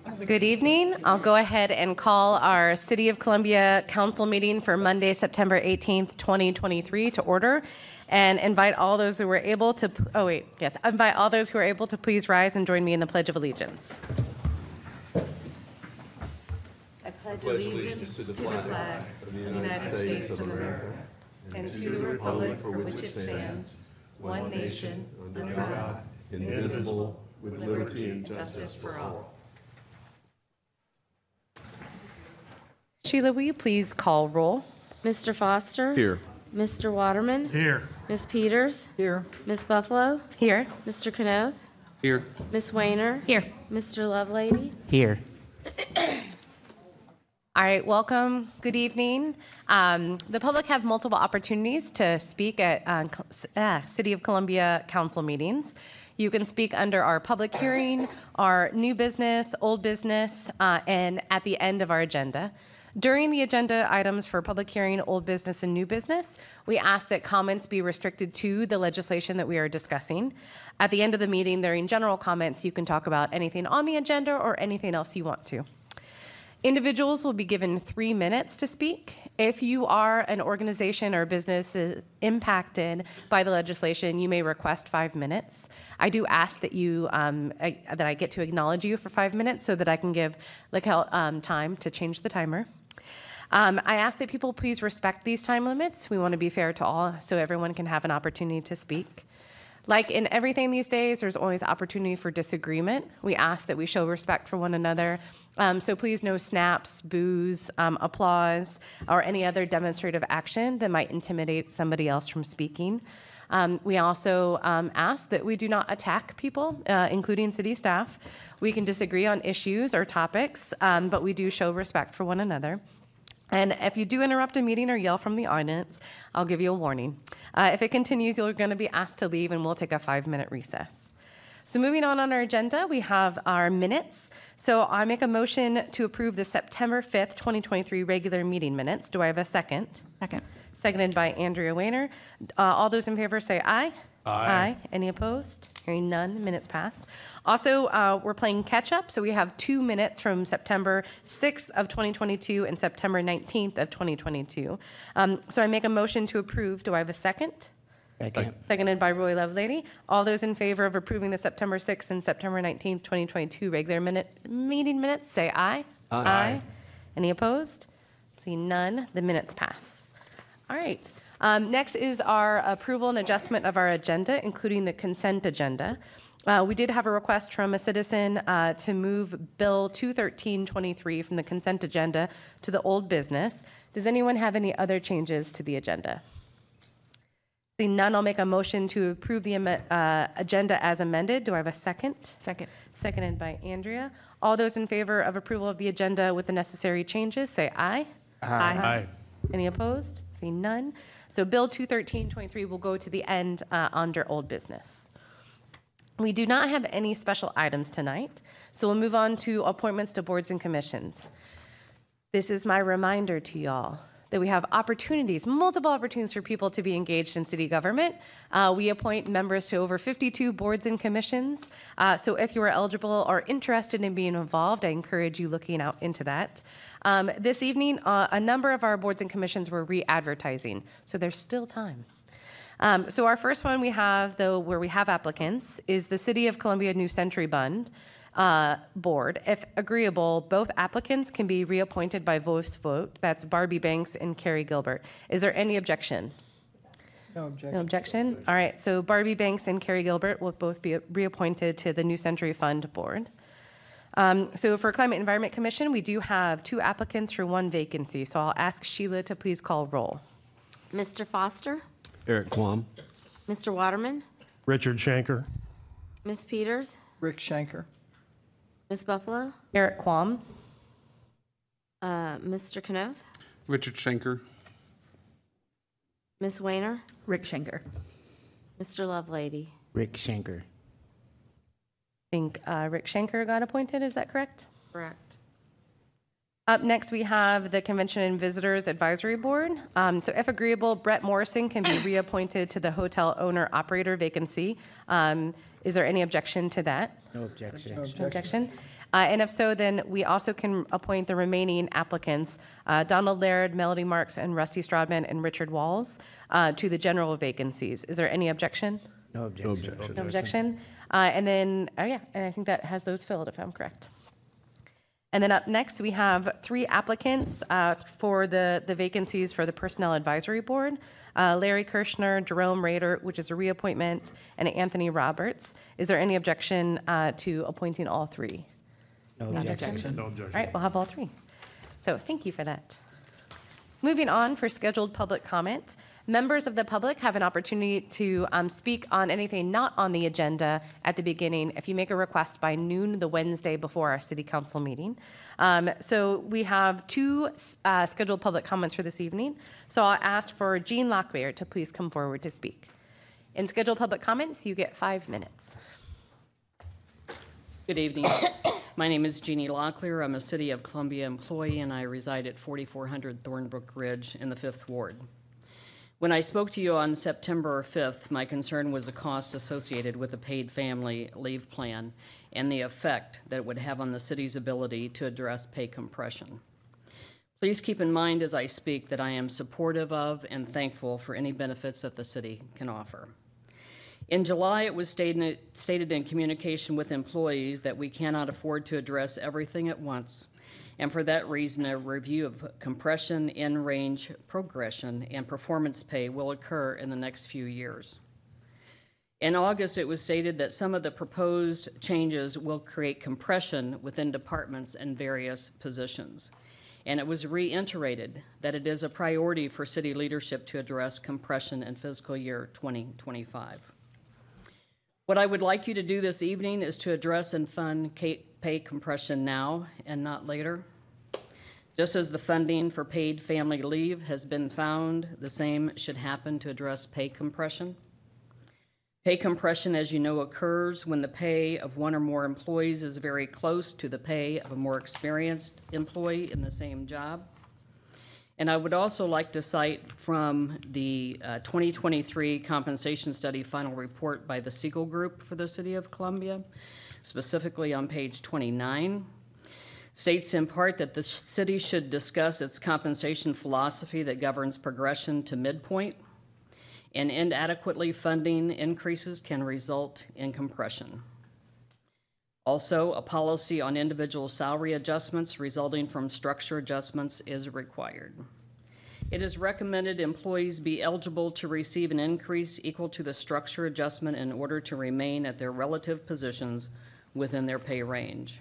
Good evening. I'll go ahead and call our City of Columbia Council meeting for Monday, September 18th, 2023 to order and invite all those who were able to, invite all those who are able to please rise and join me in the Pledge of Allegiance. I pledge allegiance to the flag of the United States of America and to the republic for which it stands, one nation, under God, indivisible, with liberty and justice for all. Sheila, will you please call roll? Mr. Foster? Here. Mr. Waterman? Here. Ms. Peters? Here. Ms. Buffalo? Here. Mr. Knoth? Here. Ms. Weiner? Here. Mr. Lovelady? Here. All right, welcome. Good evening. The public have multiple opportunities to speak at City of Columbia Council meetings. You can speak under our public hearing, our new business, old business, and at the end of our agenda. During the agenda items for public hearing, old business, and new business, we ask that comments be restricted to the legislation that we are discussing. At the end of the meeting, during general comments, you can talk about anything on the agenda or anything else you want to. Individuals will be given 3 minutes to speak. If you are an organization or business impacted by the legislation, you may request 5 minutes. I do ask that that I get to acknowledge you for 5 minutes so that I can give time to change the timer. I ask that people please respect these time limits. We want to be fair to all so everyone can have an opportunity to speak. Like in everything these days, there's always opportunity for disagreement. We ask that we show respect for one another. So please no snaps, boos, applause, or any other demonstrative action that might intimidate somebody else from speaking. We also ask that we do not attack people, including city staff. We can disagree on issues or topics, but we do show respect for one another. And if you do interrupt a meeting or yell from the audience, I'll give you a warning. If it continues, you're going to be asked to leave, and we'll take a 5-minute recess. So moving on our agenda, we have our minutes. So I make a motion to approve the September 5th, 2023 regular meeting minutes. Do I have a second? Second. Seconded by Andrea Weiner. All those in favor say aye. Aye. Any opposed? Hearing none, minutes passed. Also, we're playing catch up, so we have 2 minutes from September 6th of 2022 and September 19th of 2022. So I make a motion to approve. Do I have a second? Second. Seconded by Roy Lovelady. All those in favor of approving the September 6th and September 19th, 2022 regular meeting minutes, say aye. Aye. Any opposed? See none, the minutes pass. All right. Next is our approval and adjustment of our agenda, including the consent agenda. We did have a request from a citizen to move Bill 21323 from the consent agenda to the old business. Does anyone have any other changes to the agenda? Seeing none, I'll make a motion to approve the agenda as amended. Do I have a second? Second. Seconded by Andrea. All those in favor of approval of the agenda with the necessary changes, say aye. Aye. Any opposed? Seeing none. So Bill 21323 will go to the end under old business. We do not have any special items tonight, so we'll move on to appointments to boards and commissions. This is my reminder to y'all that we have opportunities, multiple opportunities for people to be engaged in city government. We appoint members to over 52 boards and commissions. So if you are eligible or interested in being involved, I encourage you looking out into that. This evening, a number of our boards and commissions were re-advertising, so there's still time. So our first one we have, though, where we have applicants, is the City of Columbia New Century Fund board. If agreeable, both applicants can be reappointed by voice vote. That's Barbie Banks and Carrie Gilbert. Is there any objection? No objection. No objection? All right, so Barbie Banks and Carrie Gilbert will both be reappointed to the New Century Fund board. So for Climate Environment Commission, we do have 2 applicants for 1 vacancy. So I'll ask Sheila to please call roll. Mr. Foster? Eric Quam. Mr. Waterman? Richard Shanker. Ms. Peters? Rick Shanker. Ms. Buffalo? Eric Quam. Mr. Knoth? Richard Schenker. Ms. Weiner? Rick Schenker. Mr. Lovelady? Rick Shanker. I think Rick Shanker got appointed, is that correct? Correct. Up next, we have the Convention and Visitors Advisory Board. So if agreeable, Brett Morrison can be reappointed to the hotel owner-operator vacancy. Is there any objection to that? No objection. No objection. And if so, then we also can appoint the remaining applicants, Donald Laird, Melody Marks, and Rusty Strodman, and Richard Walls, to the general vacancies. Is there any objection? No objection. No objection? And then, and I think that has those filled, if I'm correct. And then up next, we have 3 applicants for the vacancies for the Personnel Advisory Board. Larry Kirschner, Jerome Rader, which is a reappointment, and Anthony Roberts. Is there any objection to appointing all 3? No Any objection. No All objection. right, we'll have all 3. So thank you for that. Moving on for scheduled public comment. Members of the public have an opportunity to speak on anything not on the agenda at the beginning if you make a request by noon the Wednesday before our city council meeting. So we have 2 scheduled public comments for this evening. So I'll ask for Jean Locklear to please come forward to speak. In scheduled public comments, you get 5 minutes. Good evening. My name is Jeannie Locklear. I'm a City of Columbia employee, and I reside at 4400 Thornbrook Ridge in the 5th Ward. When I spoke to you on September 5th, my concern was the cost associated with the paid family leave plan and the effect that it would have on the city's ability to address pay compression. Please keep in mind as I speak that I am supportive of and thankful for any benefits that the city can offer. In July, it was stated in communication with employees that we cannot afford to address everything at once, and for that reason, a review of compression, in-range progression, and performance pay will occur in the next few years. In August, it was stated that some of the proposed changes will create compression within departments and various positions. And it was reiterated that it is a priority for city leadership to address compression in fiscal year 2025. What I would like you to do this evening is to address and fund pay compression now and not later. Just as the funding for paid family leave has been found, the same should happen to address pay compression. Pay compression, as you know, occurs when the pay of one or more employees is very close to the pay of a more experienced employee in the same job. And I would also like to cite from the 2023 compensation study final report by the Siegel Group for the City of Columbia, specifically on page 29, states in part that the city should discuss its compensation philosophy that governs progression to midpoint, and inadequately funding increases can result in compression. Also, a policy on individual salary adjustments resulting from structure adjustments is required. It is recommended employees be eligible to receive an increase equal to the structure adjustment in order to remain at their relative positions within their pay range.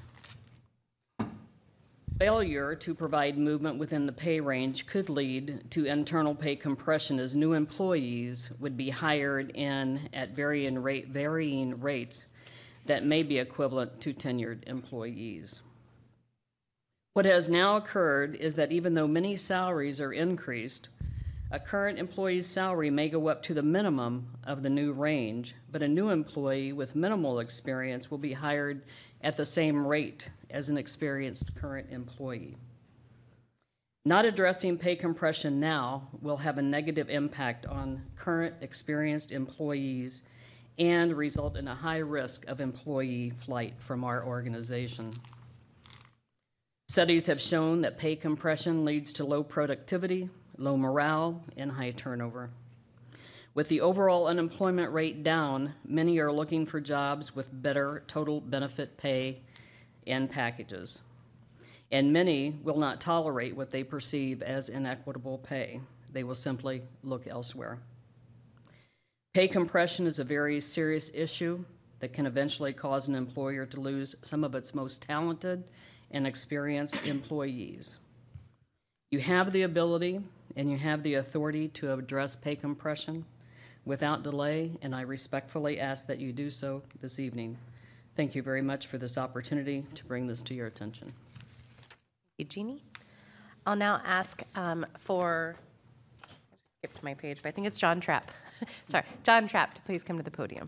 Failure to provide movement within the pay range could lead to internal pay compression as new employees would be hired in at varying rates that may be equivalent to tenured employees. What has now occurred is that even though many salaries are increased, a current employee's salary may go up to the minimum of the new range, but a new employee with minimal experience will be hired at the same rate as an experienced current employee. Not addressing pay compression now will have a negative impact on current experienced employees and result in a high risk of employee flight from our organization. Studies have shown that pay compression leads to low productivity, low morale, and high turnover. With the overall unemployment rate down, many are looking for jobs with better total benefit pay and packages. And many will not tolerate what they perceive as inequitable pay. They will simply look elsewhere. Pay compression is a very serious issue that can eventually cause an employer to lose some of its most talented and experienced employees. You have the ability and you have the authority to address pay compression without delay, and I respectfully ask that you do so this evening. Thank you very much for this opportunity to bring this to your attention. Thank you, Jeannie. I'll now ask for, I skipped my page, but I think it's John Trapp. Sorry, John Trapp to please come to the podium.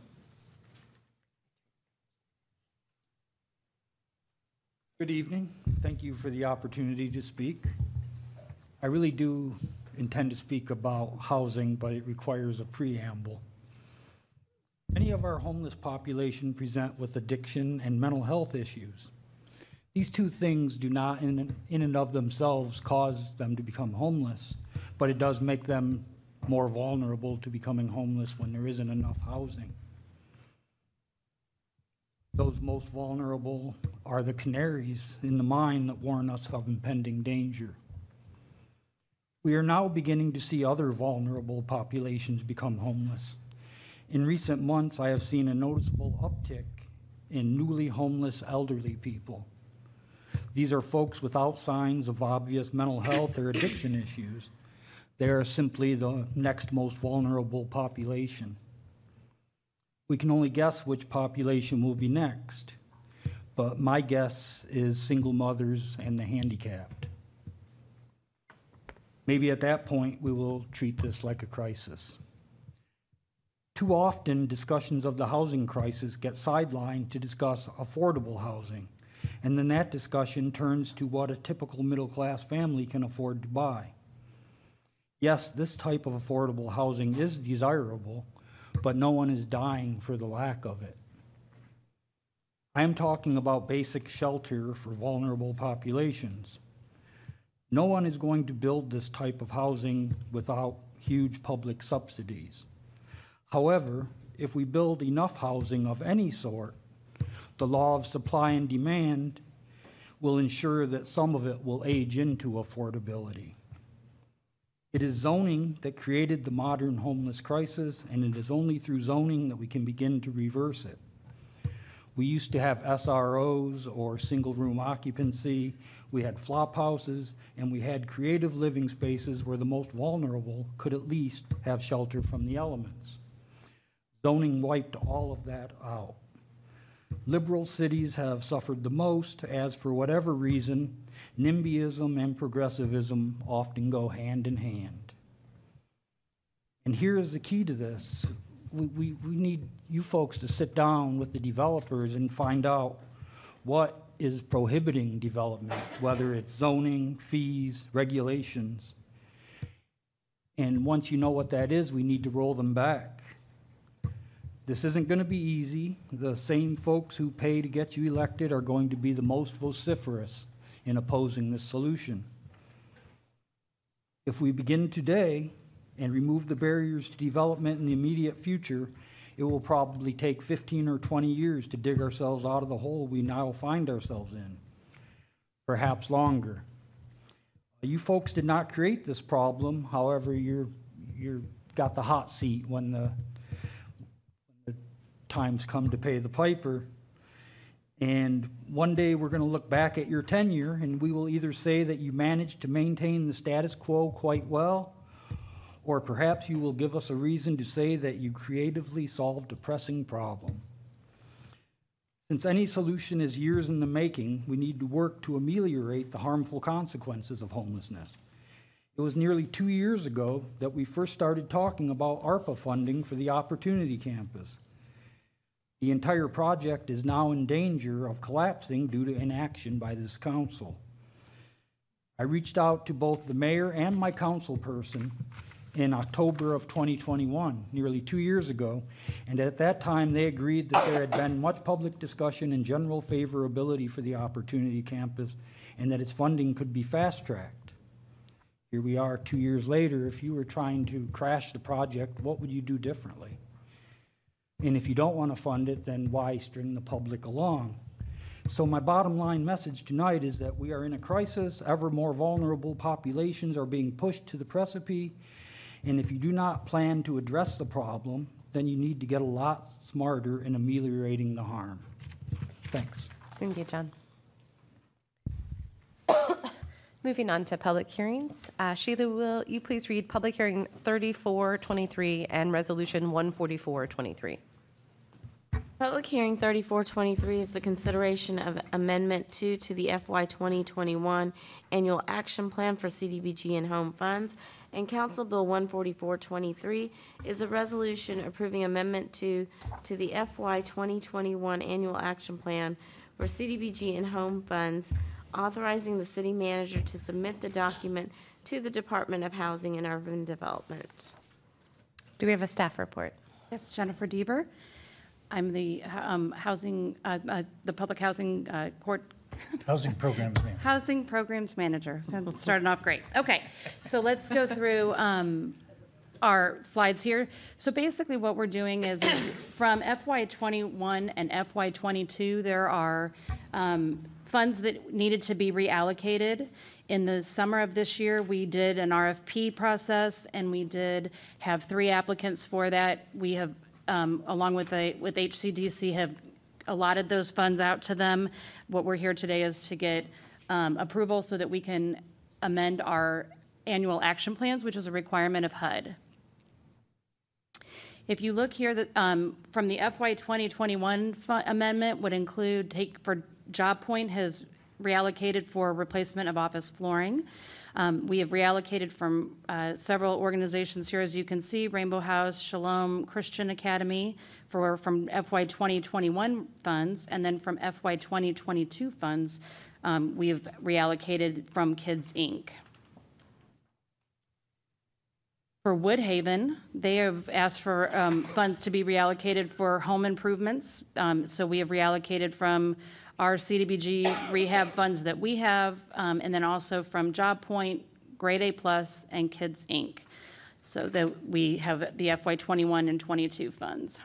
Good evening. Thank you for the opportunity to speak. I really do intend to speak about housing, but it requires a preamble. Many of our homeless population present with addiction and mental health issues. These two things do not in and of themselves cause them to become homeless, but it does make them more vulnerable to becoming homeless when there isn't enough housing. Those most vulnerable are the canaries in the mine that warn us of impending danger. We are now beginning to see other vulnerable populations become homeless. In recent months, I have seen a noticeable uptick in newly homeless elderly people. These are folks without signs of obvious mental health or addiction issues. They are simply the next most vulnerable population. We can only guess which population will be next, but my guess is single mothers and the handicapped. Maybe at that point, we will treat this like a crisis. Too often, discussions of the housing crisis get sidelined to discuss affordable housing, and then that discussion turns to what a typical middle-class family can afford to buy. Yes, this type of affordable housing is desirable, but no one is dying for the lack of it. I am talking about basic shelter for vulnerable populations. No one is going to build this type of housing without huge public subsidies. However, if we build enough housing of any sort, the law of supply and demand will ensure that some of it will age into affordability. It is zoning that created the modern homeless crisis, and it is only through zoning that we can begin to reverse it. We used to have SROs, or single-room occupancy, we had flop houses, and we had creative living spaces where the most vulnerable could at least have shelter from the elements. Zoning wiped all of that out. Liberal cities have suffered the most, as for whatever reason, NIMBYism and progressivism often go hand in hand. And here is the key to this. We need you folks to sit down with the developers and find out what is prohibiting development, whether it's zoning, fees, regulations. And once you know what that is, we need to roll them back. This isn't going to be easy. The same folks who pay to get you elected are going to be the most vociferous in opposing this solution. If we begin today and remove the barriers to development in the immediate future, it will probably take 15 or 20 years to dig ourselves out of the hole we now find ourselves in, perhaps longer. You folks did not create this problem. However, you're got the hot seat when the times come to pay the piper. And one day we're going to look back at your tenure and we will either say that you managed to maintain the status quo quite well, or perhaps you will give us a reason to say that you creatively solved a pressing problem. Since any solution is years in the making, we need to work to ameliorate the harmful consequences of homelessness. It was nearly 2 years ago that we first started talking about ARPA funding for the Opportunity Campus. The entire project is now in danger of collapsing due to inaction by this council. I reached out to both the mayor and my council person in October of 2021, nearly 2 years ago, and at that time they agreed that there had been much public discussion and general favorability for the Opportunity Campus and that its funding could be fast-tracked. Here we are 2 years later. If you were trying to crash the project, what would you do differently? And if you don't want to fund it, then why string the public along? So my bottom line message tonight is that we are in a crisis. Ever more vulnerable populations are being pushed to the precipice. And if you do not plan to address the problem, then you need to get a lot smarter in ameliorating the harm. Thanks. Thank you, John. Moving on to public hearings. Sheila, will you please read Public Hearing 3423 and Resolution 14423? Public hearing 3423 is the consideration of Amendment 2 to the FY 2021 Annual Action Plan for CDBG and Home Funds, and Council Bill 14423 is a resolution approving Amendment 2 to the FY 2021 Annual Action Plan for CDBG and Home Funds, authorizing the city manager to submit the document to the Department of Housing and Urban Development. Do we have a staff report? Yes, Jennifer Deaver. I'm the Public Housing Court Housing Programs Manager. Housing Programs Manager. That started off great. Okay, so let's go through our slides here. So basically what we're doing is from FY21 and FY22, there are funds that needed to be reallocated. In the summer of this year, we did an RFP process, and we did have 3 applicants for that. We have, along with HCDC, have allotted those funds out to them. What we're here today is to get approval so that we can amend our annual action plans, which is a requirement of HUD. If you look here, that from the FY 2021 amendment would include for JobPoint has reallocated for replacement of office flooring. We have reallocated from several organizations here, as you can see, Rainbow House, Shalom Christian Academy from FY 2021 funds, and then from FY 2022 funds, we've reallocated from Kids Inc. For Woodhaven, they have asked for funds to be reallocated for home improvements. So we have reallocated from our CDBG rehab funds that we have, and then also from JobPoint, Grade A Plus, and Kids Inc. So that we have the FY 21 and 22 funds.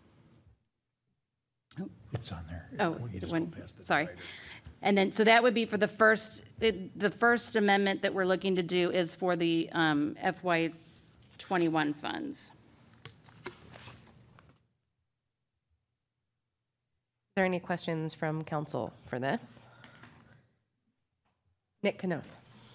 It's on there. Oh, You just when- go past it. sorry. And then, so that would be for the first amendment that we're looking to do is for the FY 21 funds. Is there any questions from council for this? Nick Kanoth.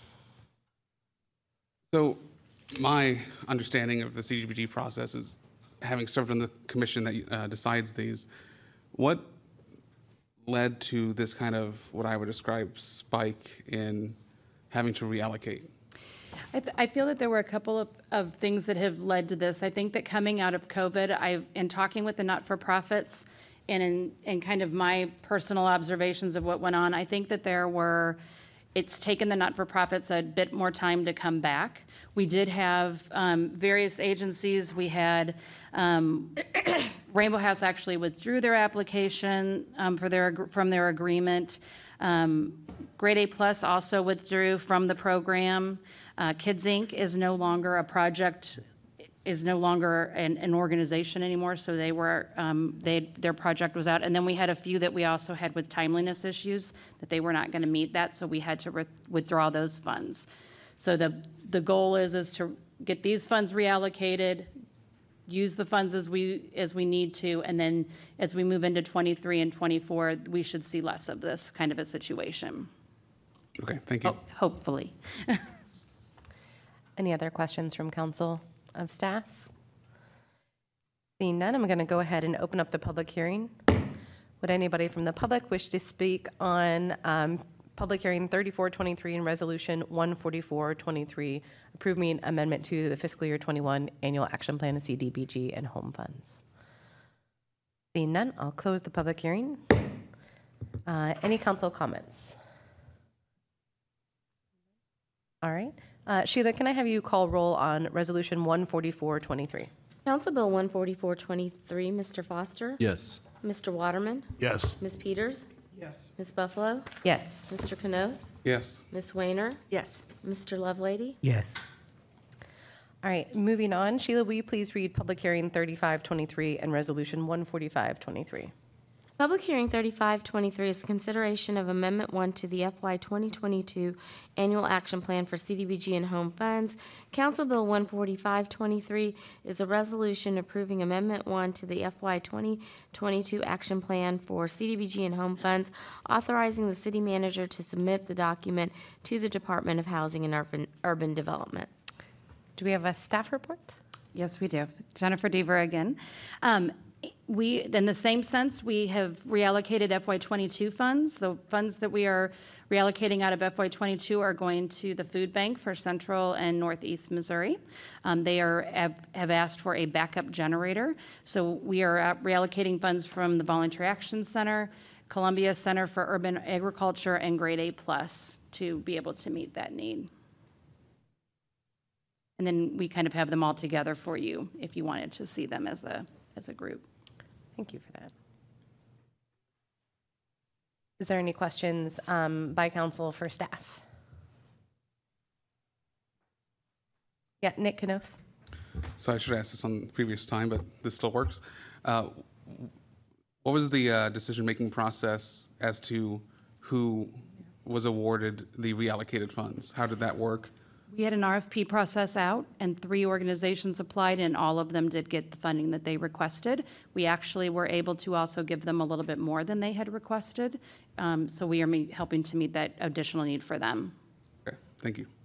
So my understanding of the CDBG process is, having served on the commission that decides these, what led to this kind of what I would describe spike in having to reallocate? I feel that there were a couple of things that have led to this. I think that coming out of COVID, in talking with the not-for-profits and in kind of my personal observations of what went on, I think that it's taken the not-for-profits a bit more time to come back. We did have various agencies. We had Rainbow House actually withdrew their application from their agreement. Grade A Plus also withdrew from the program. Kids Inc. is no longer a project, is no longer an organization anymore, so their project was out. And then we had a few that we also had with timeliness issues, that they were not going to meet that, so we had to withdraw those funds. So the goal is to get these funds reallocated, use the funds as we need to, and then as we move into 23 and 24, we should see less of this kind of a situation. Okay, thank you. Hopefully. Any other questions from council of staff? Seeing none, I'm going to go ahead and open up the public hearing. Would anybody from the public wish to speak on public hearing 3423 and resolution 14423, approving amendment to the fiscal year 21 annual action plan of CDBG and home funds? Seeing none, I'll close the public hearing. Any council comments? All right. Sheila, can I have you call roll on resolution 14423? Council Bill 14423, Mr. Foster? Yes. Mr. Waterman? Yes. Ms. Peters? Yes. Ms. Buffalo? Yes. Mr. Canoth? Yes. Ms. Weiner? Yes. Mr. Lovelady? Yes. All right, moving on. Sheila, will you please read public hearing 3523 and resolution 14523? Public hearing 3523 is consideration of Amendment 1 to the FY 2022 Annual Action Plan for CDBG and Home Funds. Council Bill 14523 is a resolution approving Amendment 1 to the FY 2022 Action Plan for CDBG and Home Funds, authorizing the city manager to submit the document to the Department of Housing and Urban Development. Do we have a staff report? Yes, we do. Jennifer Deaver again. In the same sense, we have reallocated FY22 funds. The funds that we are reallocating out of FY22 are going to the food bank for Central and Northeast Missouri. They have asked for a backup generator. So we are reallocating funds from the Volunteer Action Center, Columbia Center for Urban Agriculture, and Grade A Plus to be able to meet that need. And then we kind of have them all together for you if you wanted to see them as a group. Thank you for that. Is there any questions by council for staff? Yeah, Nick Kanoth. So I should ask this on the previous time, but this still works. What was the decision-making process as to who was awarded the reallocated funds? How did that work? We had an RFP process out, and 3 organizations applied, and all of them did get the funding that they requested. We actually were able to also give them a little bit more than they had requested, so we are helping to meet that additional need for them. Okay, thank you.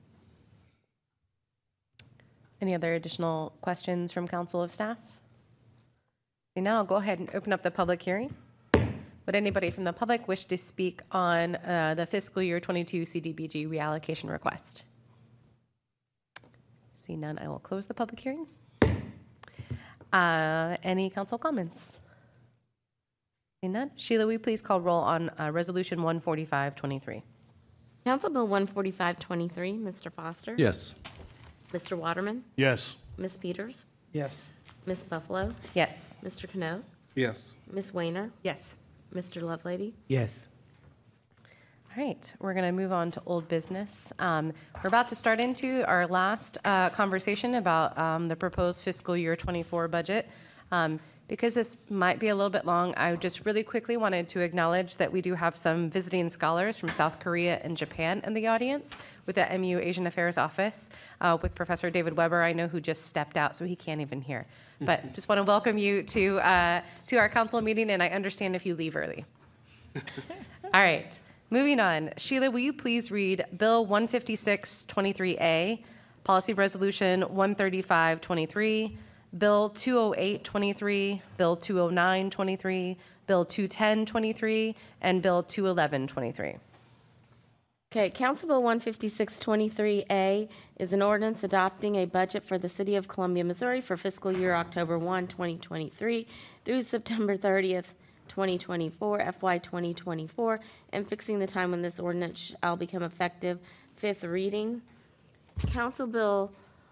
Any other additional questions from council of staff? Okay, now I'll go ahead and open up the public hearing. Would anybody from the public wish to speak on the fiscal year 22 CDBG reallocation request? See none, I will close the public hearing. Any council comments? See none. Sheila, will you please call roll on resolution 145-23? Council Bill 145-23, Mr. Foster? Yes. Mr. Waterman? Yes. Ms. Peters? Yes. Ms. Buffalo? Yes. Mr. Cano? Yes. Ms. Weiner? Yes. Mr. Lovelady? Yes. All right, we're going to move on to old business. We're about to start into our last conversation about the proposed fiscal year 24 budget. Because this might be a little bit long, I just really quickly wanted to acknowledge that we do have some visiting scholars from South Korea and Japan in the audience with the MU Asian Affairs Office, with Professor David Weber, I know, who just stepped out, so he can't even hear. But just want to welcome you to our council meeting, and I understand if you leave early. All right, moving on. Sheila, will you please read Bill 156-23A, Policy Resolution 135-23, Bill 208-23, Bill 209-23, Bill 210-23, and Bill 211-23. Okay, Council Bill 156-23A is an ordinance adopting a budget for the City of Columbia, Missouri for fiscal year October 1, 2023 through September 30th, 2024, FY 2024, and fixing the time when this ordinance shall become effective. 5th reading. Council Bill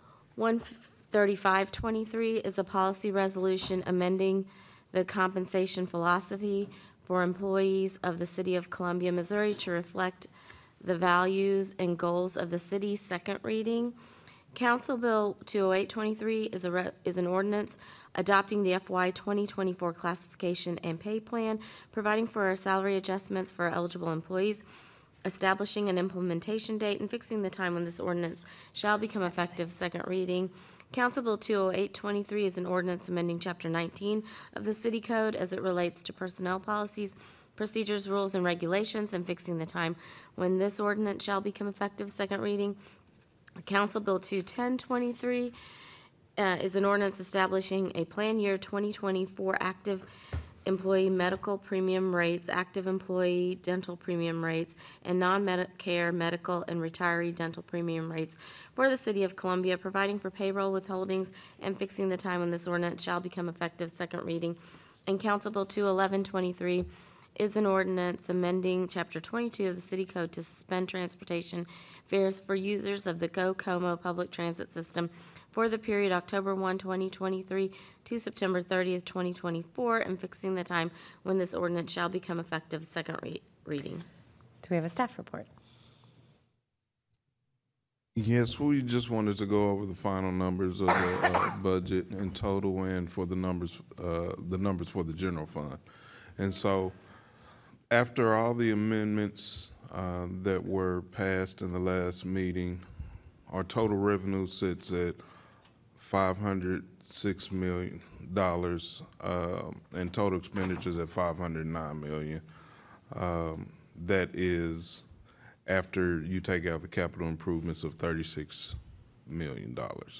135-23 is a policy resolution amending the compensation philosophy for employees of the City of Columbia, Missouri to reflect the values and goals of the city. 2nd reading. Council Bill 208-23 is an ordinance adopting the FY 2024 classification and pay plan, providing for salary adjustments for eligible employees, establishing an implementation date, and fixing the time when this ordinance shall become effective. 2nd reading. Council Bill 208-23 is an ordinance amending Chapter 19 of the City Code as it relates to personnel policies, procedures, rules, and regulations, and fixing the time when this ordinance shall become effective. 2nd reading. Council Bill 210-23 is an ordinance establishing a plan year 2024 active employee medical premium rates, active employee dental premium rates, and non-Medicare medical and retiree dental premium rates for the City of Columbia, providing for payroll withholdings, and fixing the time when this ordinance shall become effective. 2nd reading. And Council Bill 211-23 is an ordinance amending Chapter 22 of the City Code to suspend transportation fares for users of the Go Como public transit system for the period October 1, 2023 to September 30th, 2024, and fixing the time when this ordinance shall become effective. 2nd reading. Do we have a staff report? Yes, we just wanted to go over the final numbers of the budget in total and for the numbers for the general fund. And so after all the amendments that were passed in the last meeting, our total revenue sits at $506 million, and total expenditures at $509 million. That is after you take out the capital improvements of $36 million.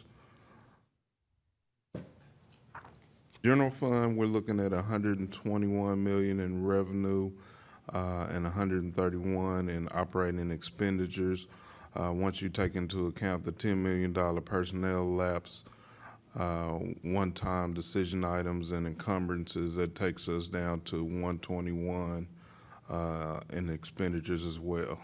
General fund, we're looking at $121 million in revenue and $131 in operating expenditures. Once you take into account the $10 million personnel lapse, one-time decision items and encumbrances, that takes us down to $121 in expenditures as well.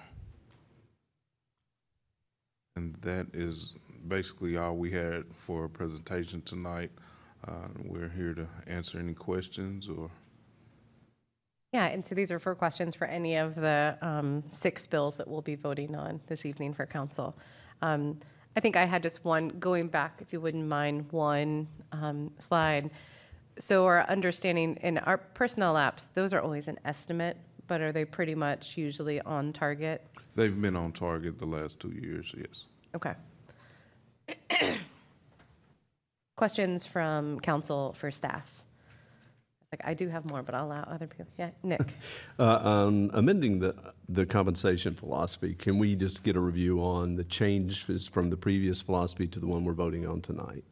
And that is basically all we had for a presentation tonight. We're here to answer any questions or. Yeah, and so these are for questions for any of the 6 bills that we'll be voting on this evening for council. I think I had just one, going back, if you wouldn't mind, one slide. So our understanding in our personnel apps, those are always an estimate, but are they pretty much usually on target? They've been on target the last 2 years, yes. Okay. Questions from council for staff? Like, I do have more, but I'll allow other people. Yeah, Nick. On amending the compensation philosophy, can we just get a review on the changes from the previous philosophy to the one we're voting on tonight?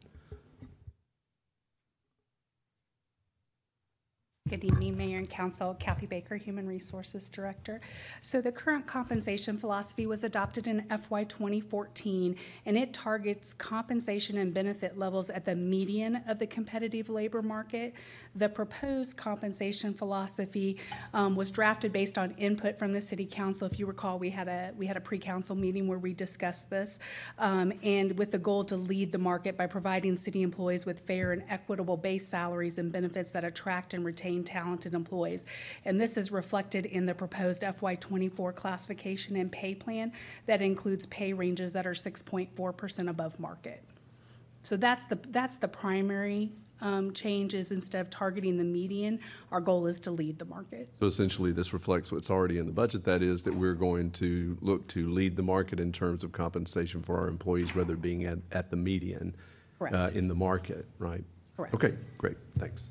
Good evening, Mayor and Council. Kathy Baker, Human Resources Director. So the current compensation philosophy was adopted in FY 2014, and it targets compensation and benefit levels at the median of the competitive labor market. The proposed compensation philosophy was drafted based on input from the City Council. If you recall, we had a pre-council meeting where we discussed this, and with the goal to lead the market by providing city employees with fair and equitable base salaries and benefits that attract and retain talented employees. And this is reflected in the proposed FY24 classification and pay plan that includes pay ranges that are 6.4% above market. So that's the primary change, is instead of targeting the median, our goal is to lead the market. So essentially, this reflects what's already in the budget. That is that we're going to look to lead the market in terms of compensation for our employees, rather than being at the median in the market, right? Correct. Okay, great, thanks.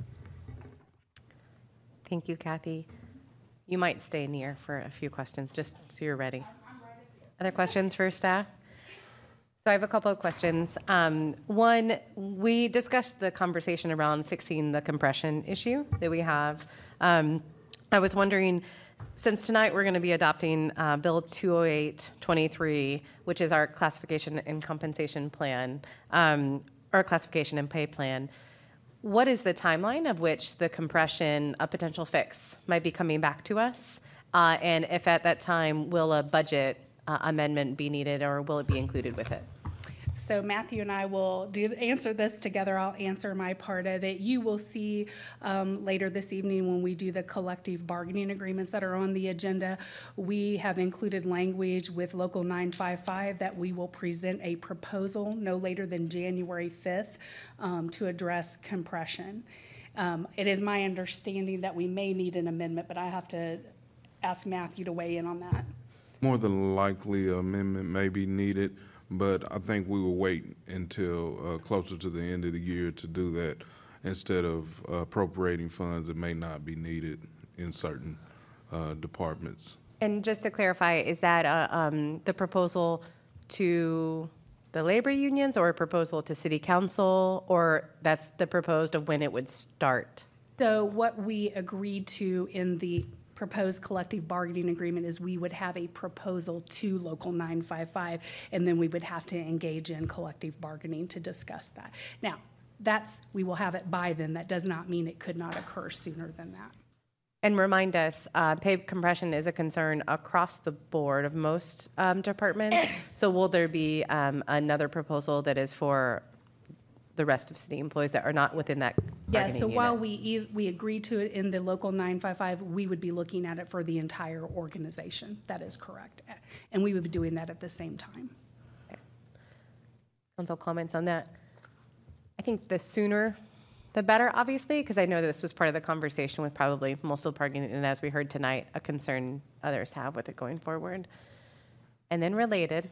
Thank you, Kathy. You might stay near for a few questions, just so you're ready. Other questions for staff? So I have a couple of questions. One, we discussed the conversation around fixing the compression issue that we have. I was wondering, since tonight we're going to be adopting Bill 208-23, which is our classification and compensation plan, or classification and pay plan, what is the timeline of which the compression, a potential fix, might be coming back to us? And if at that time, will a budget amendment be needed, or will it be included with it? So Matthew and I will answer this together. I'll answer my part of it. You will see later this evening when we do the collective bargaining agreements that are on the agenda, we have included language with Local 955 that we will present a proposal no later than January 5th to address compression. It is my understanding that we may need an amendment, but I have to ask Matthew to weigh in on that. More than likely, an amendment may be needed, but I think we will wait until closer to the end of the year to do that, instead of appropriating funds that may not be needed in certain departments. And just to clarify, is that the proposal to the labor unions, or a proposal to city council, or that's the proposed of when it would start? So what we agreed to in the proposed collective bargaining agreement is we would have a proposal to Local 955, and then we would have to engage in collective bargaining to discuss that. Now, we will have it by then. That does not mean it could not occur sooner than that. And remind us, pay compression is a concern across the board of most departments. So will there be another proposal that is for the rest of city employees that are not within that bargaining Yes, so unit? while we agreed to it in the Local 955, we would be looking at it for the entire organization. That is correct. And we would be doing that at the same time. Council comments on that? I think the sooner the better, obviously, because I know this was part of the conversation with probably most of the bargaining, and as we heard tonight, a concern others have with it going forward. And then related,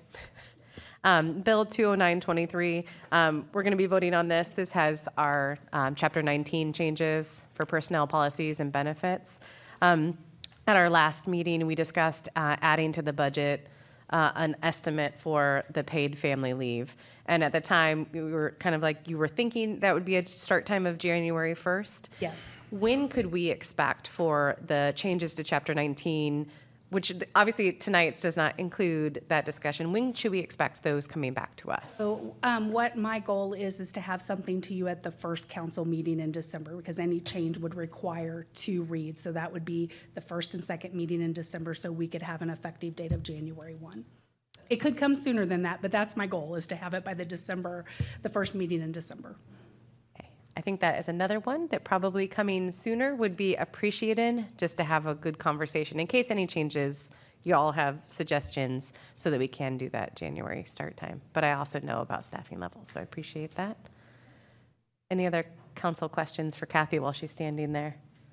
Bill 209-23, we're going to be voting on this. This has our Chapter 19 changes for personnel policies and benefits. At our last meeting, we discussed adding to the budget an estimate for the paid family leave. And at the time, we were kind of like, you were thinking that would be a start time of January 1st. Yes. When could we expect for the changes to Chapter 19, which obviously tonight's does not include that discussion? When should we expect those coming back to us? So what my goal is to have something to you at the first council meeting in December, because any change would require 2 reads. So that would be the first and second meeting in December, so we could have an effective date of January 1. It could come sooner than that, but that's my goal, is to have it by the first meeting in December. Okay. I think that is another one that probably coming sooner would be appreciated, just to have a good conversation in case any changes, you all have suggestions so that we can do that January start time. But I also know about staffing levels, so I appreciate that. Any other council questions for Kathy while she's standing there?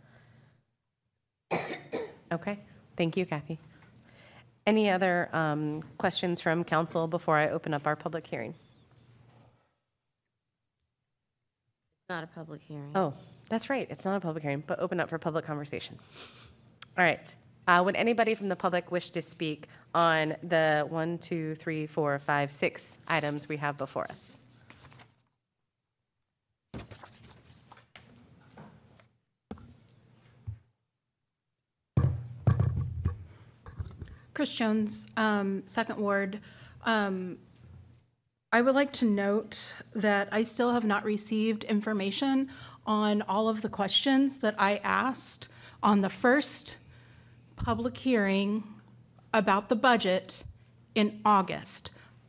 Okay, thank you, Kathy. Any other questions from council before I open up our public hearing? It's not a public hearing. Oh, that's right, it's not a public hearing, but open up for public conversation. All right, would anybody from the public wish to speak on the 1, 2, 3, 4, 5, 6 items we have before us? Chris Jones, Second Ward. I would like to note that I still have not received information on all of the questions that I asked on the first public hearing about the budget in August.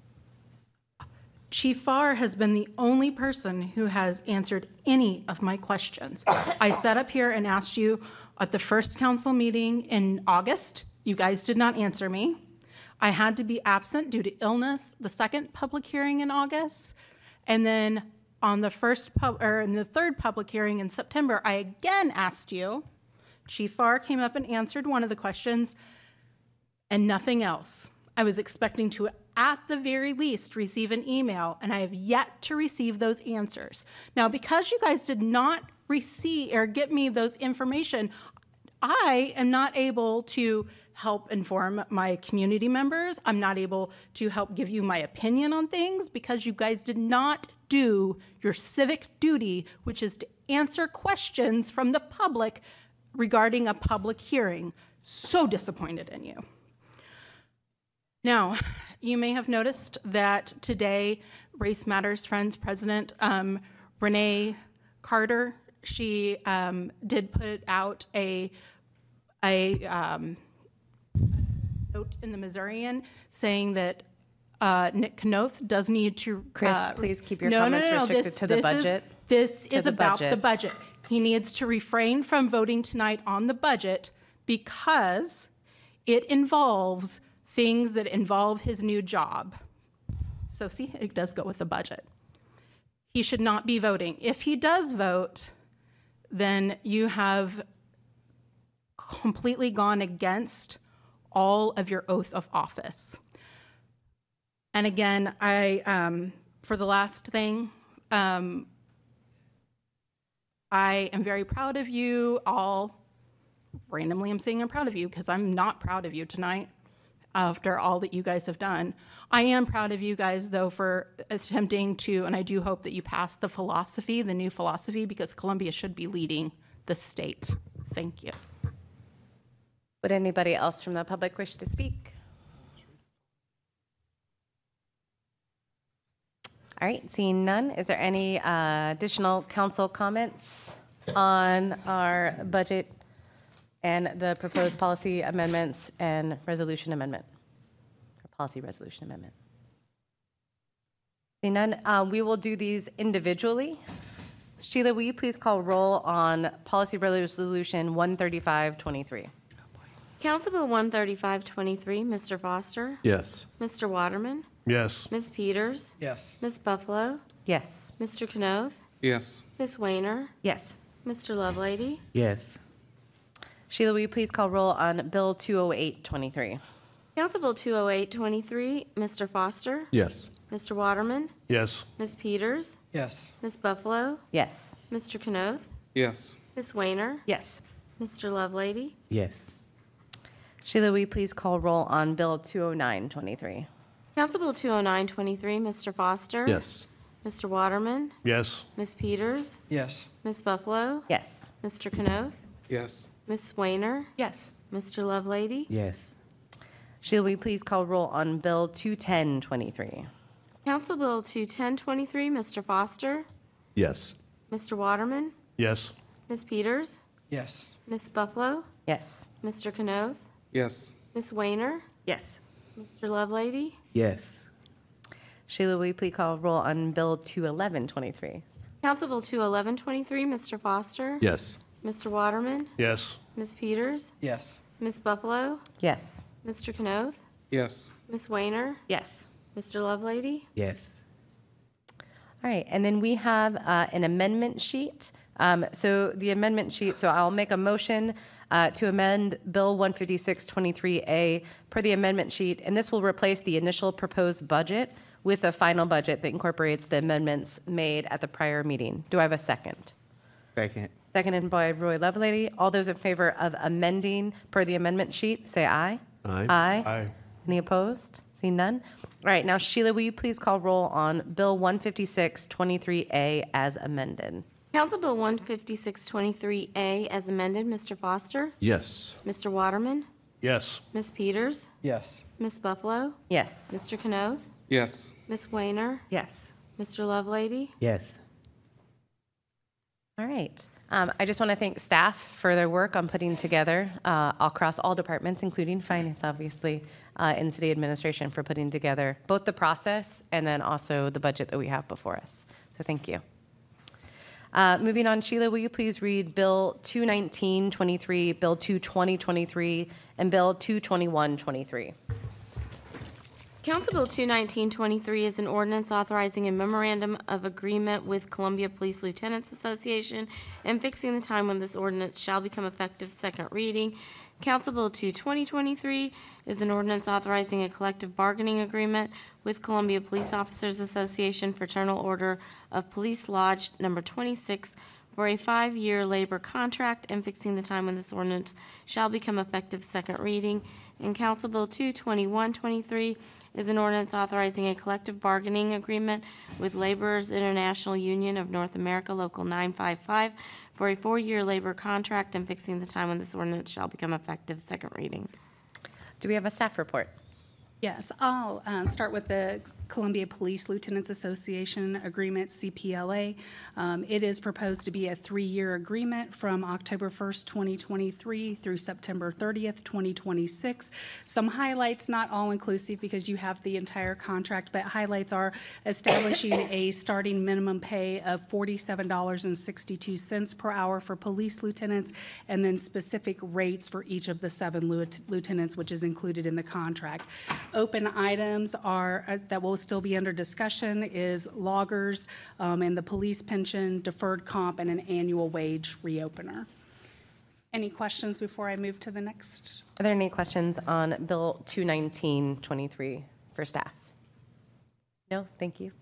Chief Farr has been the only person who has answered any of my questions. I sat up here and asked you at the first council meeting in August. You guys did not answer me. I had to be absent due to illness the second public hearing in August. And then on the in the third public hearing in September, I again asked you. Chief Farr came up and answered one of the questions and nothing else. I was expecting to, at the very least, receive an email, and I have yet to receive those answers. Now, because you guys did not receive or get me those information, I am not able to help inform my community members. I'm not able to help give you my opinion on things because you guys did not do your civic duty, which is to answer questions from the public regarding a public hearing. So disappointed in you. Now, you may have noticed that today, Race Matters Friends President Renee Carter, she did put out a note in the Missourian saying that Nick Knoth does need to... Chris, please keep your comments restricted to the budget. This is about the budget. He needs to refrain from voting tonight on the budget because it involves things that involve his new job. So see, it does go with the budget. He should not be voting. If he does vote, then you have completely gone against all of your oath of office. And again, for the last thing, I am very proud of you all. Randomly, I'm saying I'm proud of you because I'm not proud of you tonight after all that you guys have done. I am proud of you guys, though, for attempting to, and I do hope that you pass the philosophy, the new philosophy, because Columbia should be leading the state. Thank you. Would anybody else from the public wish to speak? All right, seeing none, is there any additional council comments on our budget and the proposed policy amendments and resolution amendment, or policy resolution amendment? Seeing none, we will do these individually. Sheila, will you please call roll on policy resolution 13523? Council Bill 13523, Mr. Foster? Yes. Mr. Waterman? Yes. Ms. Peters? Yes. Ms. Buffalo? Yes. Mr. Knoth? Yes. Ms. Weiner? Yes. Mr. Lovelady? Yes. Sheila, will you please call roll on Bill 20823? Council Bill 20823, Mr. Foster? Yes. Mr. Waterman? Yes. Ms. Peters? Yes. Ms. Buffalo? Yes. Mr. Knoth? Yes. Ms. Weiner? Yes. Mr. Lovelady? Yes. Sheila, will you please call roll on Bill 20923? Council Bill 20923, Mr. Foster? Yes. Mr. Waterman? Yes. Ms. Peters? Yes. Ms. Buffalo? Yes. Mr. Knoth? Yes. Ms. Weiner? Yes. Mr. Lovelady? Yes. Sheila, will you please call roll on Bill 21023? Council Bill 21023, Mr. Foster? Yes. Mr. Waterman? Yes. Ms. Peters? Yes. Ms. Buffalo? Yes. Mr. Knoth? Yes. Ms. Weiner? Yes. Mr. Lovelady? Yes. Sheila, will you please call roll on Bill 21123? Council Bill 21123, Mr. Foster. Yes. Mr. Waterman. Yes. Ms. Peters. Yes. Ms. Buffalo. Yes. Mr. Canoth. Yes. Ms. Weiner. Yes. Mr. Lovelady. Yes. All right, and then we have an amendment sheet. So the amendment sheet, so I'll make a motion to amend Bill 15623A per the amendment sheet, and this will replace the initial proposed budget with a final budget that incorporates the amendments made at the prior meeting. Do I have a second? Second. Seconded by Roy Lovelady. All those in favor of amending per the amendment sheet, say aye. Aye. Aye. Aye. Any opposed? See none? All right, now Sheila, will you please call roll on Bill 15623A as amended? Council Bill 15623A as amended, Mr. Foster. Yes. Mr. Waterman. Yes. Ms. Peters. Yes. Ms. Buffalo. Yes. Mr. Canoth. Yes. Ms. Weiner. Yes. Mr. Lovelady. Yes. All right. I just want to thank staff for their work on putting together, across all departments, including finance, obviously, and city administration for putting together both the and then also the budget that we have before us. So thank you. Moving on, Sheila, will you please read Bill 21923, Bill 22023, and Bill 22123? Council Bill 21923 is an ordinance authorizing a memorandum of agreement with Columbia Police Lieutenants Association and fixing the time when this ordinance shall become effective, second reading. Council Bill 22023 is an ordinance authorizing a collective bargaining agreement with Columbia Police Officers Association, Fraternal Order of Police Lodge Number 26, for a 5-year labor contract and fixing the time when this ordinance shall become effective, second reading. And Council Bill 22123 is an ordinance authorizing a collective bargaining agreement with Laborers International Union of North America, Local 955, for a 4-year labor contract and fixing the time when this ordinance shall become effective, second reading. Do we have a staff report? Yes, I'll start with the Columbia Police Lieutenants Association Agreement, CPLA. It is proposed to be a 3-year agreement from October 1st, 2023 through September 30th, 2026. Some highlights, not all inclusive because you have the entire contract, but highlights are establishing a starting minimum pay of $47.62 per hour for police lieutenants, and then specific rates for each of the 7 lieutenants, which is included in the contract. Open items are that will still be under discussion is loggers and the police pension, deferred comp, and an annual wage reopener. Any questions before I move to the next? Are there any questions on Bill 21923 for staff? No, thank you.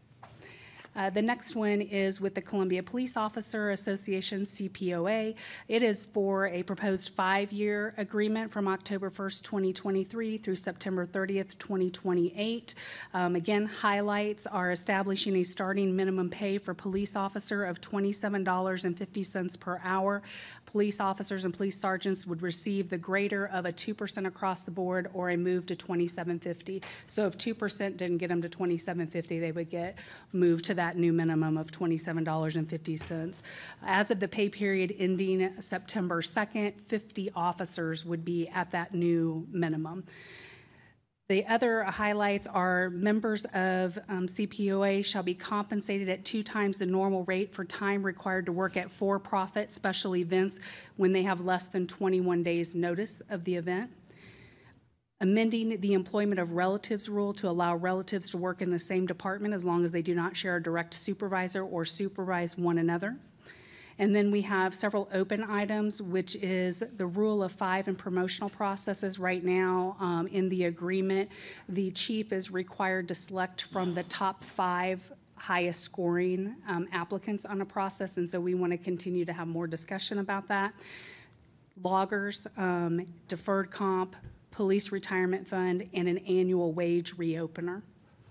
The next one is with the Columbia Police Officer Association, CPOA. It is for a proposed 5-year agreement from October 1st, 2023 through September 30th, 2028. Again, highlights are establishing a starting minimum pay for police officer of $27.50 per hour. Police officers and police sergeants would receive the greater of a 2% across the board or a move to $27.50. So if 2% didn't get them to $27.50, they would get moved to that new minimum of $27.50. As of the pay period ending September 2nd, 50 officers would be at that new minimum. The other highlights are members of CPOA shall be compensated at 2 times the normal rate for time required to work at for-profit special events when they have less than 21 days notice of the event. Amending the employment of relatives rule to allow relatives to work in the same department as long as they do not share a direct supervisor or supervise one another. And then we have several open items, which is the rule of 5 and promotional processes. Right now, in the agreement, the chief is required to select from the top 5 highest scoring applicants on a process, and so we want to continue to have more discussion about that. Loggers, deferred comp, police retirement fund, and an annual wage reopener.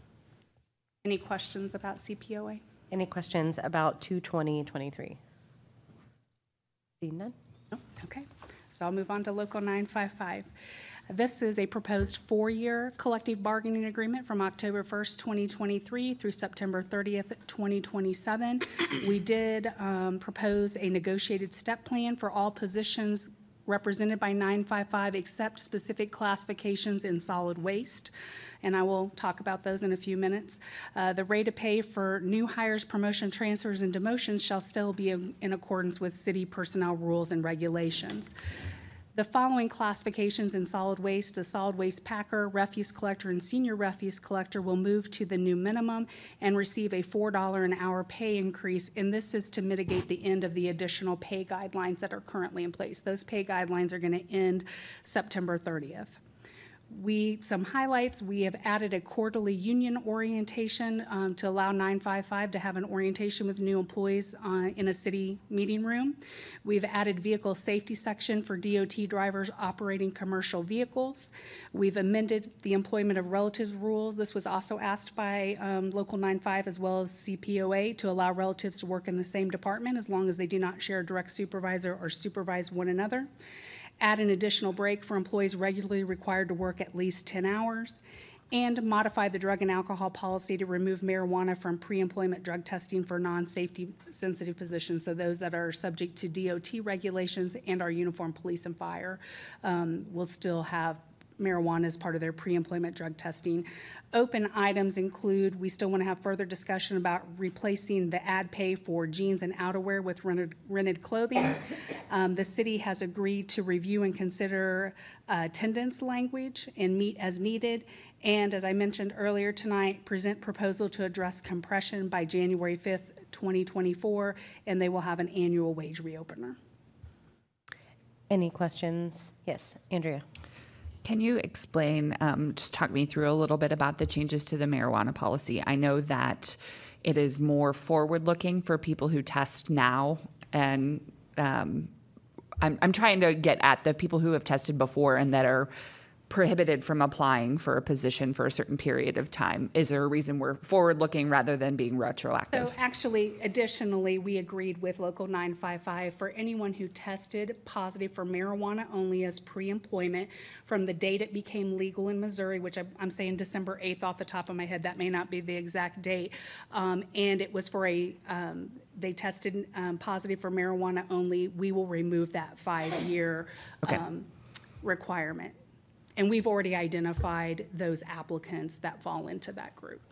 Any questions about CPOA? Any questions about 22023? None? No? Okay. So I'll move on to Local 955. This is a proposed 4-year collective bargaining agreement from October 1st, 2023 through September 30th, 2027. We did propose a negotiated step plan for all positions represented by 955 accept specific classifications in solid waste, and I will talk about those in a few minutes. The rate of pay for new hires, promotion, transfers, and demotions shall still be in accordance with city personnel rules and regulations. The following classifications in solid waste, the solid waste packer, refuse collector, and senior refuse collector will move to the new minimum and receive a $4 an hour pay increase, and this is to mitigate the end of the additional pay guidelines that are currently in place. Those pay guidelines are going to end September 30th. Some highlights, we have added a quarterly union orientation to allow 955 to have an orientation with new employees in a city meeting room. We've added vehicle safety section for DOT drivers operating commercial vehicles. We've amended the employment of relatives rules. This was also asked by Local 95 as well as CPOA to allow relatives to work in the same department as long as they do not share a direct supervisor or supervise one another. Add an additional break for employees regularly required to work at least 10 hours, and modify the drug and alcohol policy to remove marijuana from pre-employment drug testing for non-safety sensitive positions, so those that are subject to DOT regulations and our uniformed police and fire will still have marijuana as part of their pre-employment drug testing. Open items include, we still want to have further discussion about replacing the ad pay for jeans and outerwear with rented clothing. The city has agreed to review and consider attendance language and meet as needed. And as I mentioned earlier tonight, present proposal to address compression by January 5th, 2024, and they will have an annual wage reopener. Any questions? Yes, Andrea. Can you explain, just talk me through a little bit about the changes to the marijuana policy? I know that it is more forward-looking for people who test now, and I'm trying to get at the people who have tested before and that are prohibited from applying for a position for a certain period of time. Is there a reason we're forward-looking rather than being retroactive? So actually, additionally, we agreed with Local 955 for anyone who tested positive for marijuana only as pre-employment from the date it became legal in Missouri, which I'm saying December 8th off the top of my head, that may not be the exact date, and it was for they tested positive for marijuana only, we will remove that 5-year requirement. And we've already identified those applicants that fall into that group.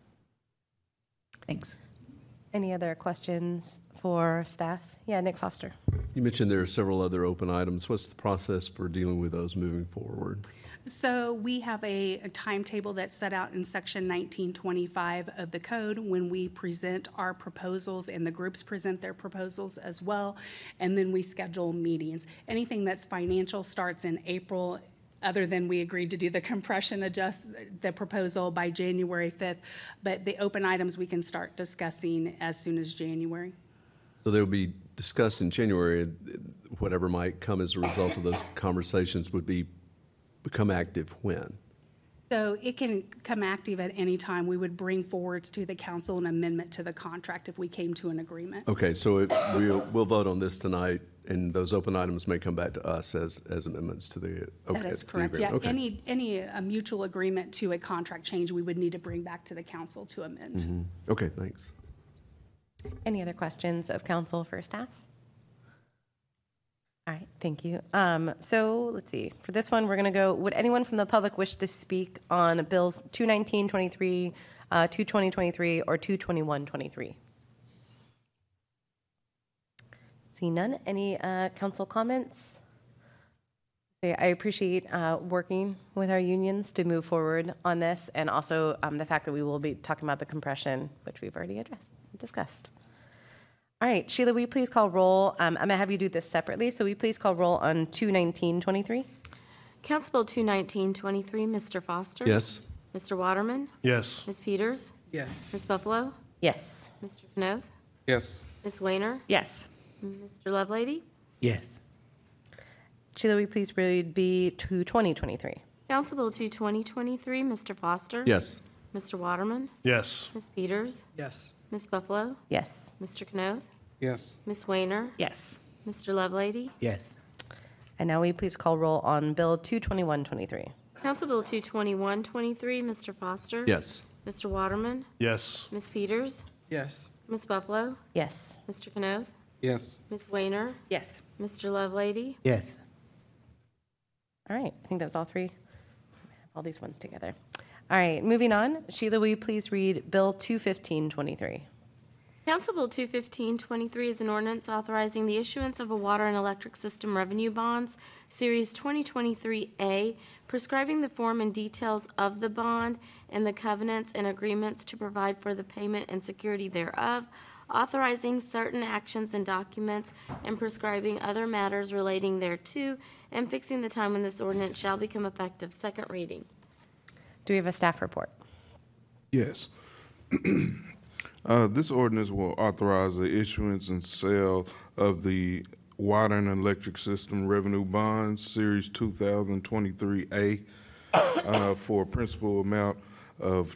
Thanks. Any other questions for staff? Yeah, Nick Foster. You mentioned there are several other open items. What's the process for dealing with those moving forward? So we have a timetable that's set out in section 1925 of the code when we present our proposals and the groups present their proposals as well. And then we schedule meetings. Anything that's financial starts in April, other than we agreed to do the compression adjust the proposal by January 5th. But the open items we can start discussing as soon as January. So they'll be discussed in January. Whatever might come as a result of those conversations would become active when? So it can come active at any time. We would bring forwards to the council an amendment to the contract if we came to an agreement. Okay, so we'll vote on this tonight, and those open items may come back to us as amendments to the. Okay, That is to the correct. Yeah, agreement. Okay. any mutual agreement to a contract change, we would need to bring back to the council to amend. Mm-hmm. Okay, thanks. Any other questions of council for staff? All right, thank you. So let's see. For this one, we're going to go, would anyone from the public wish to speak on Bills 219-23, 220-23, or 221-23? See none. Any council comments? Okay, I appreciate working with our unions to move forward on this, and also the fact that we will be talking about the compression, which we've already discussed. All right, Sheila, will you please call roll? I'm going to have you do this separately, so will you please call roll on 219-23? Council Bill 219-23, Mr. Foster? Yes. Mr. Waterman? Yes. Ms. Peters? Yes. Ms. Buffalo? Yes. Mr. Knoth? Yes. Ms. Weiner? Yes. Mr. Lovelady? Yes. Sheila, will you please read B 220-23? Council Bill 220-23, Mr. Foster? Yes. Mr. Waterman? Yes. Ms. Peters? Yes. Ms. Buffalo? Yes. Mr. Knoth? Yes. Ms. Weiner? Yes. Mr. Lovelady? Yes. And now will you please call roll on Bill 221-23? Council Bill 221-23, Mr. Foster? Yes. Mr. Waterman? Yes. Ms. Peters? Yes. Ms. Buffalo? Yes. Mr. Knoth? Yes. Ms. Weiner? Yes. Mr. Lovelady? Yes. All right, I think that was all three. All these ones together. All right, moving on. Sheila, will you please read Bill 215-23? Council Bill 215-23 is an ordinance authorizing the issuance of a water and electric system revenue bonds, Series 2023A, prescribing the form and details of the bond and the covenants and agreements to provide for the payment and security thereof, authorizing certain actions and documents, and prescribing other matters relating thereto, and fixing the time when this ordinance shall become effective. Second reading. Do we have a staff report? Yes. This ordinance will authorize the issuance and sale of the Water and Electric System Revenue Bonds, Series 2023A, for a principal amount of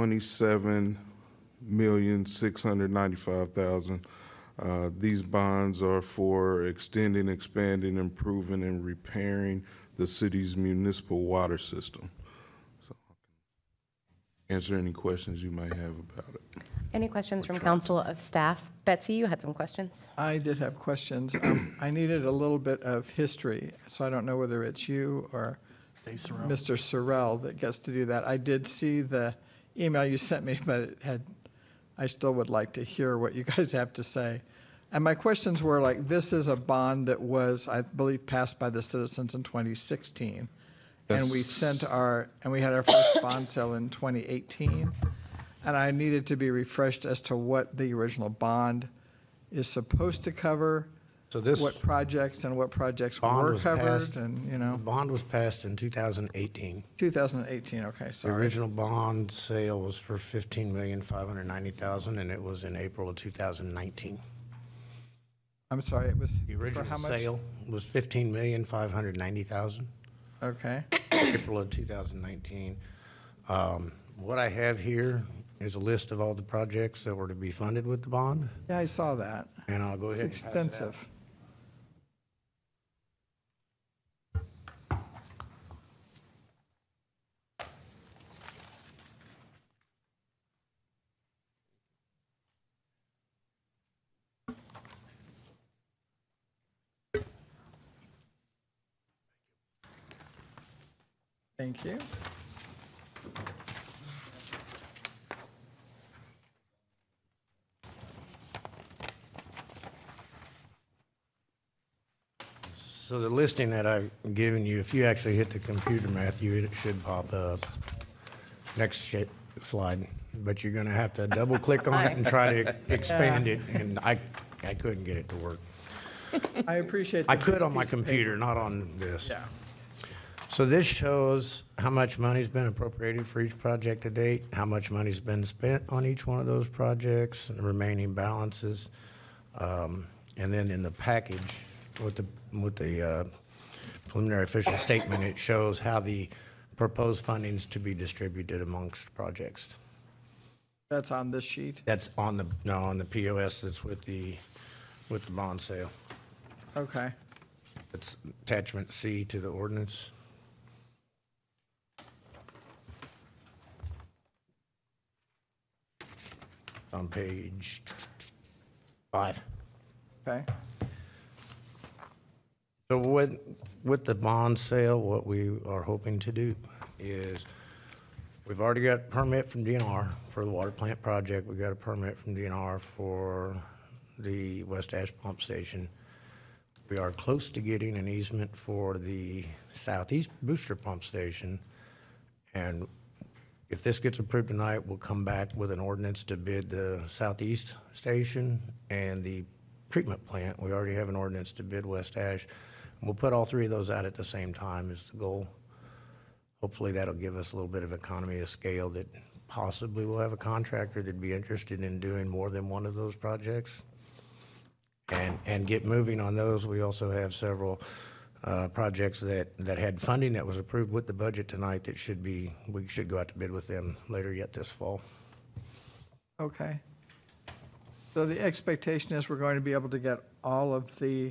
$27,695,000. These bonds are for extending, expanding, improving, and repairing the city's municipal water system. So, answer any questions you might have about it. Any questions from council of staff? Betsy, you had some questions. I did have questions. I needed a little bit of history, so I don't know whether it's you or Mr. Sorrell that gets to do that. I did see the email you sent me, but I still would like to hear what you guys have to say. And my questions were like, this is a bond that was, I believe, passed by the citizens in 2016. Yes. And we had our first bond sale in 2018. And I needed to be refreshed as to what the original bond is supposed to cover, So this what projects were was covered, passed- and, the bond was passed in 2018. 2018, okay, The sorry. original bond sale was for $15,590,000, and it was in April of 2019. I'm sorry, it was The for original how much? sale was $15,590,000, Okay, April of 2019. What I have here is a list of all the projects that were to be funded with the bond, yeah, I saw that. and I'll go It's ahead and pass it out. extensive. Thank you. So the listing that I've given you, if you actually hit the computer, Matthew, it should pop up. Next slide. But you're going to have to double click on it and try to expand it, and I couldn't get it to work. I appreciate I the could big on my piece of computer, paper. not on this. Yeah, So this shows how much money's been appropriated for each project to date, how much money's been spent on each one of those projects, and the remaining balances. And then in the package with the preliminary official statement, it shows how the proposed funding's to be distributed amongst projects. that's on this sheet. That's on the POS that's with the bond sale. Okay, It's attachment C to the ordinance. On page 5. okay, So with the bond sale, what we are hoping to do is, we've already got a permit from DNR for the water plant project. We got a permit from DNR for the West Ash Pump Station. We are close to getting an easement for the Southeast Booster Pump Station. And if this gets approved tonight, we'll come back with an ordinance to bid the Southeast Station and the treatment plant. We already have an ordinance to bid West Ash. We'll put all three of those out at the same time is the goal. Hopefully that'll give us a little bit of economy of scale that possibly we'll have a contractor that'd be interested in doing more than one of those projects. And get moving on those. We also have several projects that had funding that was approved with the budget tonight that we should go out to bid with them later yet this fall. okay. So the expectation is we're going to be able to get all of the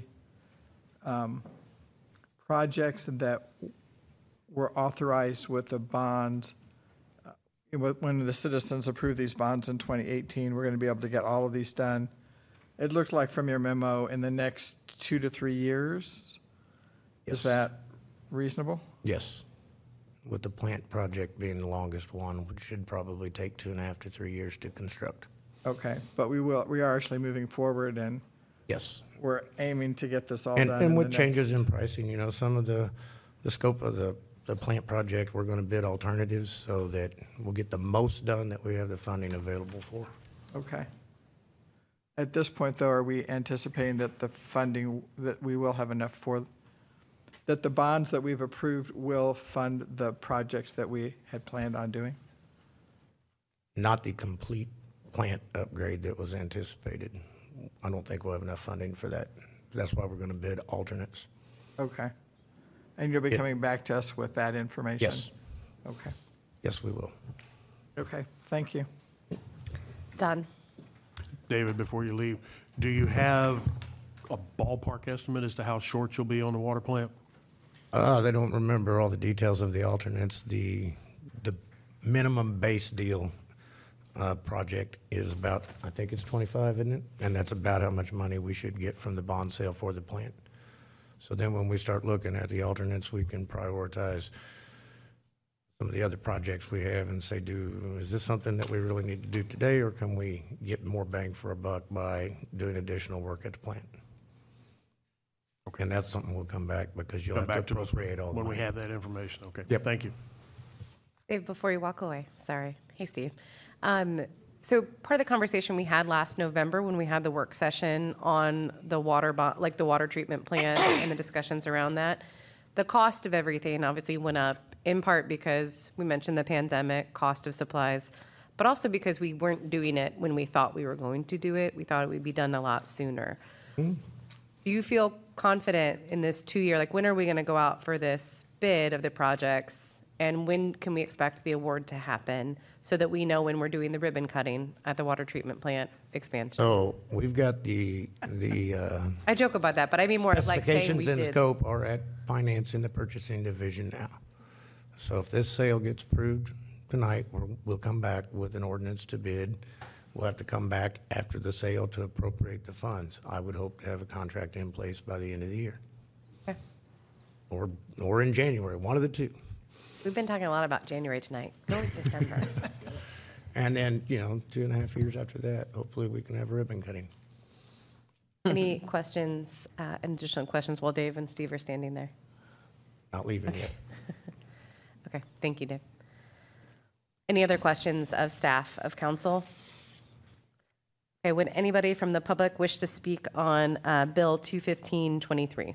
projects that were authorized with the bonds. When the citizens approved these bonds in 2018, we're going to be able to get all of these done. It looked like from your memo in the next 2 to 3 years. Is Yes. that reasonable? Yes. With the plant project being the longest one, which should probably take 2.5 to 3 years to construct. Okay, but we are actually moving forward, and Yes. we're aiming to get this all And, done. and in with the changes next- in pricing, you know, some of the scope of the plant project, we're going to bid alternatives so that we'll get the most done that we have the funding available for. Okay. At this point, though, are we anticipating that the funding, that we will have enough for, that the bonds that we've approved will fund the projects that we had planned on doing? Not the complete plant upgrade that was anticipated. I don't think we'll have enough funding for that. That's why we're going to bid alternates. Okay. And you'll be Yeah. coming back to us with that information? Yes. Okay. Yes, we will. Okay, thank you. Done. David, before you leave, do you have a ballpark estimate as to how short you'll be on the water plant? They don't remember all the details of the alternates. The minimum base deal project is about, I think it's 25, isn't it? And that's about how much money we should get from the bond sale for the plant. So then when we start looking at the alternates, we can prioritize some of the other projects we have and say, is this something that we really need to do today, or can we get more bang for a buck by doing additional work at the plant? Okay. And that's something we'll come back, because you'll Come have back to to us appropriate all the when we money. have that information. Okay. Yep. Thank you. Dave, before you walk away, sorry. Hey, Steve. So part of the conversation we had last November when we had the work session on the water, like the water treatment plant and the discussions around that, the cost of everything obviously went up, in part because we mentioned the pandemic, cost of supplies, but also because we weren't doing it when we thought we were going to do it. We thought it would be done a lot sooner. Do you feel confident in this 2-year, like when are we going to go out for this bid of the projects? And when can we expect the award to happen so that we know when we're doing the ribbon cutting at the water treatment plant expansion? So we've got the I joke about that, but I mean more of like saying we specifications and did. scope are at finance in the purchasing division now. So if this sale gets approved tonight, we'll come back with an ordinance to bid. We'll have to come back after the sale to appropriate the funds. I would hope to have a contract in place by the end of the year. Okay. Or in January, one of the two. We've been talking a lot about January tonight. Go with December. And then, 2.5 years after that, hopefully we can have ribbon cutting. Any questions, additional questions while Dave and Steve are standing there? Not leaving yet. Okay, thank you, Dave. Any other questions of staff, of council? Okay, would anybody from the public wish to speak on Bill 215-23?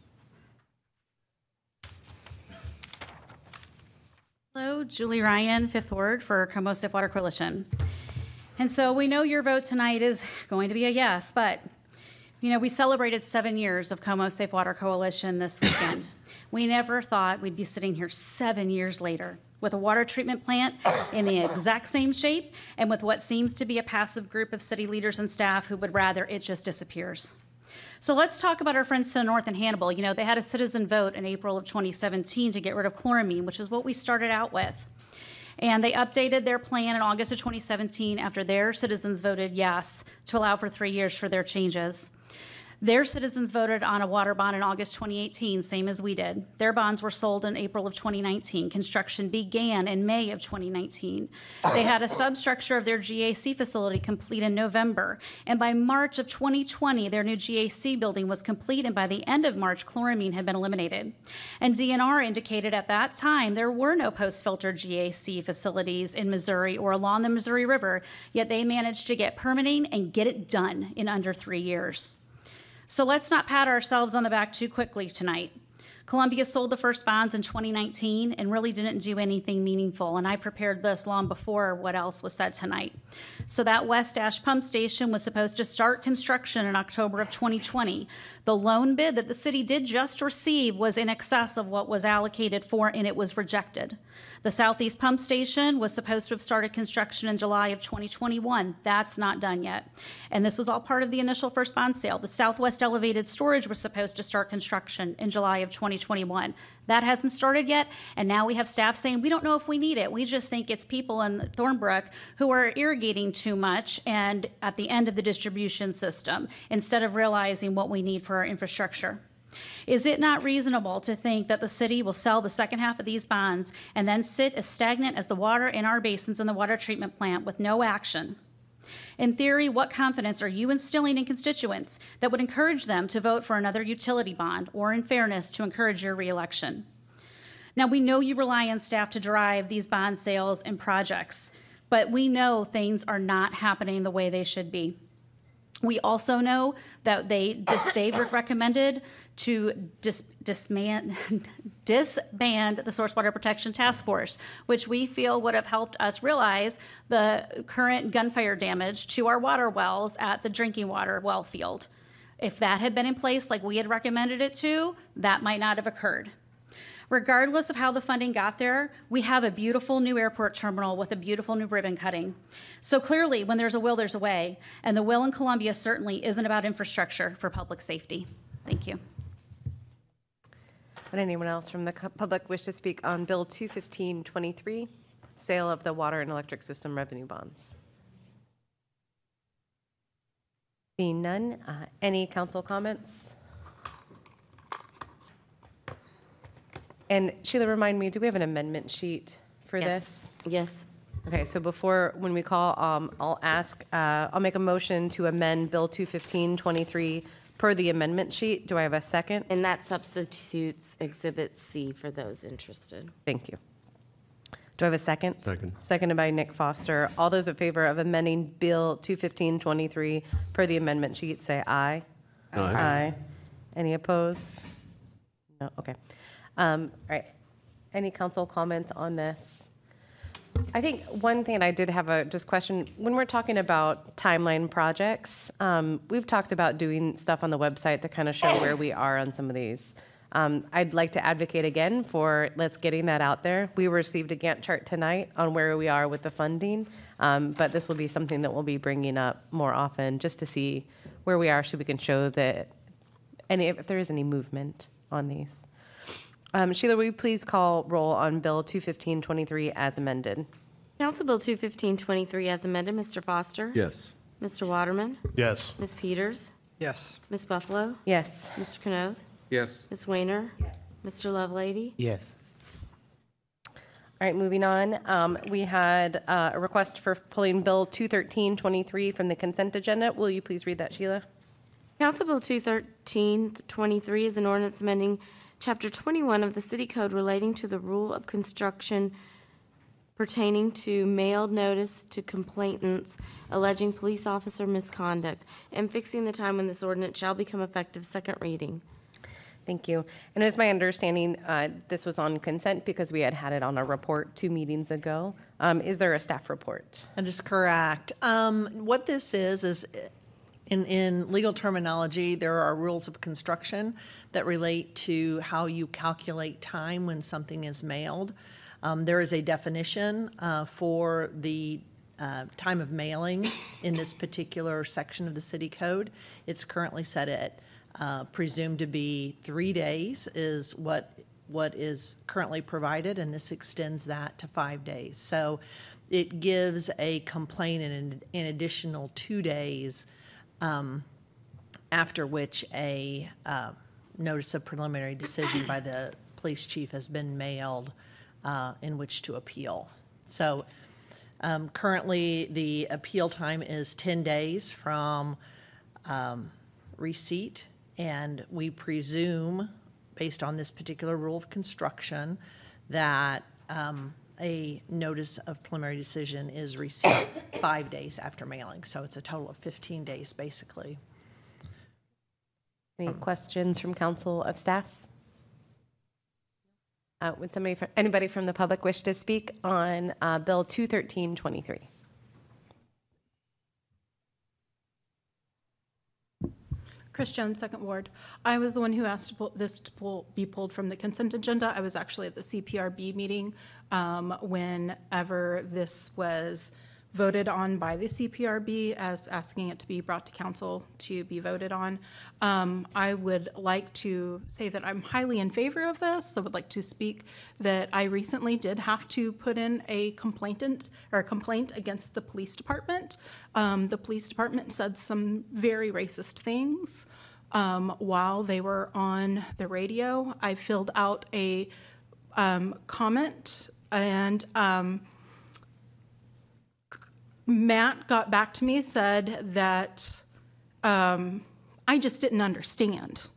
Hello, Julie Ryan, Fifth Ward for Como Safe Water Coalition. And so we know your vote tonight is going to be a yes, but we celebrated 7 years of Como Safe Water Coalition this weekend. We never thought we'd be sitting here 7 years later with a water treatment plant in the exact same shape and with what seems to be a passive group of city leaders and staff who would rather it just disappears. So let's talk about our friends to the north in Hannibal. They had a citizen vote in April of 2017 to get rid of chloramine, which is what we started out with. And they updated their plan in August of 2017 after their citizens voted yes to allow for 3 years for their changes. Their citizens voted on a water bond in August 2018, same as we did. Their bonds were sold in April of 2019. Construction began in May of 2019. They had a substructure of their GAC facility complete in November. And by March of 2020, their new GAC building was complete, and by the end of March, chloramine had been eliminated. And DNR indicated at that time there were no post-filter GAC facilities in Missouri or along the Missouri River, yet they managed to get permitting and get it done in under 3 years. So let's not pat ourselves on the back too quickly tonight. Columbia sold the first bonds in 2019 and really didn't do anything meaningful, and I prepared this long before what else was said tonight. So that West Ash pump station was supposed to start construction in October of 2020. The loan bid that the city did just receive was in excess of what was allocated for, and it was rejected. The Southeast Pump Station was supposed to have started construction in July of 2021. That's not done yet. And this was all part of the initial first bond sale. The Southwest Elevated Storage was supposed to start construction in July of 2021. That hasn't started yet, and now we have staff saying, we don't know if we need it. We just think it's people in Thornbrook who are irrigating too much and at the end of the distribution system instead of realizing what we need for our infrastructure. Is it not reasonable to think that the city will sell the second half of these bonds and then sit as stagnant as the water in our basins in the water treatment plant with no action? In theory, what confidence are you instilling in constituents that would encourage them to vote for another utility bond, or in fairness, to encourage your reelection? Now, we know you rely on staff to drive these bond sales and projects, but we know things are not happening the way they should be. We also know that they've recommended to disband the Source Water Protection Task Force, which we feel would have helped us realize the current gunfire damage to our water wells at the drinking water well field. If that had been in place like we had recommended it to, that might not have occurred. Regardless of how the funding got there, we have a beautiful new airport terminal with a beautiful new ribbon cutting. So clearly, when there's a will, there's a way. And the will in Columbia certainly isn't about infrastructure for public safety. Thank you. Would anyone else from the public wish to speak on Bill 215-23, sale of the water and electric system revenue bonds? Seeing none, any council comments? And Sheila, remind me, do we have an amendment sheet for this? Yes. Okay, so when we call, I'll make a motion to amend Bill 215-23 per the amendment sheet. Do I have a second? And that substitutes Exhibit C for those interested. Thank you. Do I have a second? Second. Seconded by Nick Foster. All those in favor of amending Bill 215-23 per the amendment sheet, say aye. Aye. Aye. Any opposed? No, okay. All right. Any council comments on this? I think one thing, and I did have a just question, when we're talking about timeline projects, we've talked about doing stuff on the website to kind of show where we are on some of these. I'd like to advocate again for let's getting that out there. We received a Gantt chart tonight on where we are with the funding, but this will be something that we'll be bringing up more often just to see where we are so we can show that if there is any movement on these. Sheila, will you please call roll on Bill 215-23 as amended? Council Bill 215-23 as amended. Mr. Foster? Yes. Mr. Waterman? Yes. Ms. Peters? Yes. Ms. Buffalo? Yes. Mr. Knoth? Yes. Ms. Weiner? Yes. Mr. Lovelady? Yes. All right, moving on. We had a request for pulling Bill 213-23 from the consent agenda. Will you please read that, Sheila? Council Bill 213-23 is an ordinance amending Chapter 21 of the City Code relating to the rule of construction pertaining to mailed notice to complainants alleging police officer misconduct, and fixing the time when this ordinance shall become effective. Second reading. Thank you. And it was my understanding this was on consent because we had it on a report 2 meetings ago. Is there a staff report? That is correct. What this is in legal terminology, there are rules of construction that relate to how you calculate time when something is mailed. There is a definition for the time of mailing in this particular section of the city code. It's currently set at presumed to be 3 days is what is currently provided, and this extends that to 5 days. So it gives a complainant an additional 2 days after which a notice of preliminary decision by the police chief has been mailed in which to appeal. So currently the appeal time is 10 days from receipt, and we presume, based on this particular rule of construction, that a notice of preliminary decision is received 5 days after mailing. So it's a total of 15 days, basically. Any questions from council of staff? Would anybody from the public wish to speak on Bill 213-23? Chris Jones, Second Ward. I was the one who asked this to be pulled from the consent agenda. I was actually at the CPRB meeting whenever this was voted on by the CPRB as asking it to be brought to council to be voted on. I would like to say that I'm highly in favor of this. I would like to speak that I recently did have to put in a complaint against the police department. The police department said some very racist things while they were on the radio. I filled out a comment, and Matt got back to me, said that I just didn't understand.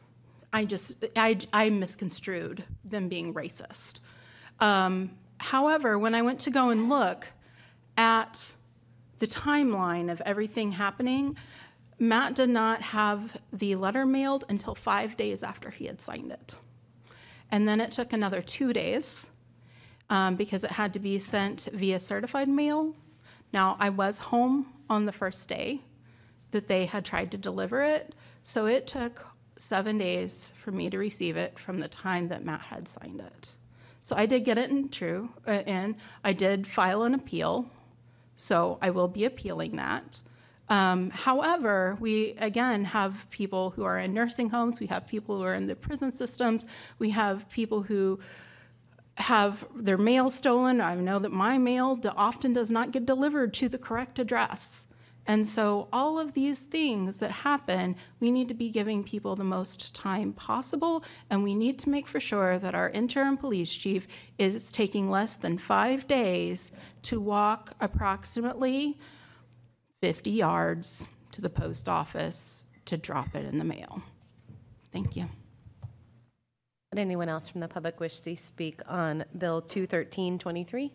I misconstrued them being racist. However, when I went to go and look at the timeline of everything happening, Matt did not have the letter mailed until 5 days after he had signed it. And then it took another 2 days because it had to be sent via certified mail. Now, I was home on the first day that they had tried to deliver it, so it took 7 days for me to receive it from the time that Matt had signed it. So I did get it and I did file an appeal, so I will be appealing that. However, we, again, have people who are in nursing homes, we have people who are in the prison systems, we have people who have their mail stolen. I know that my mail often does not get delivered to the correct address. And so all of these things that happen, we need to be giving people the most time possible, and we need to make for sure that our interim police chief is taking less than 5 days to walk approximately 50 yards to the post office to drop it in the mail. Thank you. Would anyone else from the public wish to speak on Bill 21323?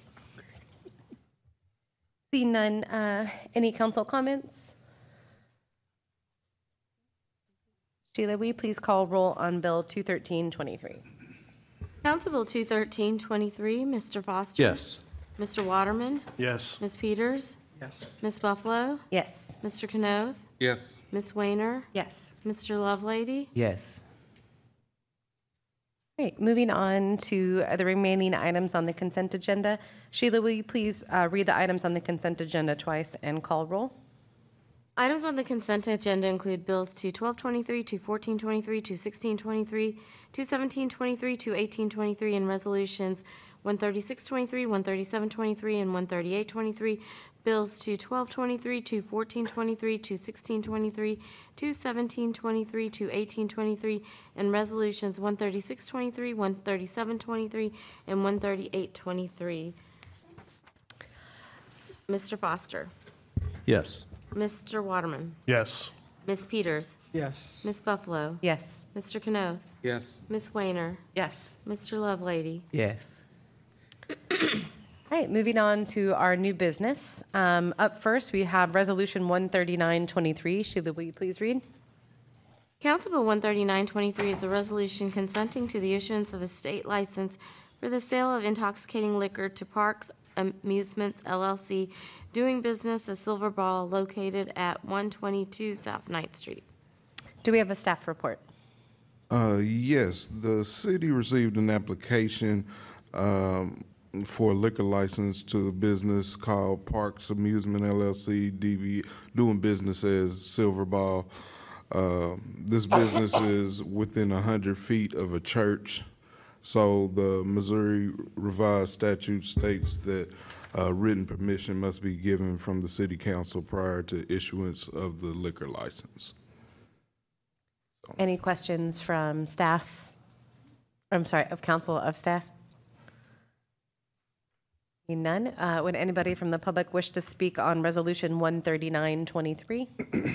Seeing none, any council comments? Sheila, will you please call roll on Bill 21323? Council Bill 21323, Mr. Foster? Yes. Mr. Waterman? Yes. Ms. Peters? Yes. Ms. Buffalo? Yes. Mr. Canoth? Yes. Ms. Weiner? Yes. Mr. Lovelady? Yes. Great. Moving on to the remaining items on the consent agenda. Sheila, will you please read the items on the consent agenda twice and call roll? Items on the consent agenda include bills 21223, 21423, 21623, 21723, 21823, and resolutions 13623, 13723, and 13823. Bills 21223, 21423, 21623, 21723, 21823, and resolutions 13623, 13723, and 13823. Mr. Foster. Yes. Mr. Waterman. Yes. Ms. Peters. Yes. Ms. Buffalo. Yes. Mr. Canoth. Yes. Ms. Weiner. Yes. Mr. Lovelady. Yes. All right, moving on to our new business. Up first, we have Resolution 13923. Sheila, will you please read? Council Bill 13923 is a resolution consenting to the issuance of a state license for the sale of intoxicating liquor to Parks Amusements LLC, doing business as Silver Ball, located at 122 South 9th Street. Do we have a staff report? Yes, the city received an application for a liquor license to a business called Parks Amusement LLC, doing business as Silver Ball. This business is within 100 feet of a church. So the Missouri Revised Statute states that written permission must be given from the city council prior to issuance of the liquor license. Any questions from staff? I'm sorry, of council, of staff? Seeing none. Would anybody from the public wish to speak on Resolution 13923?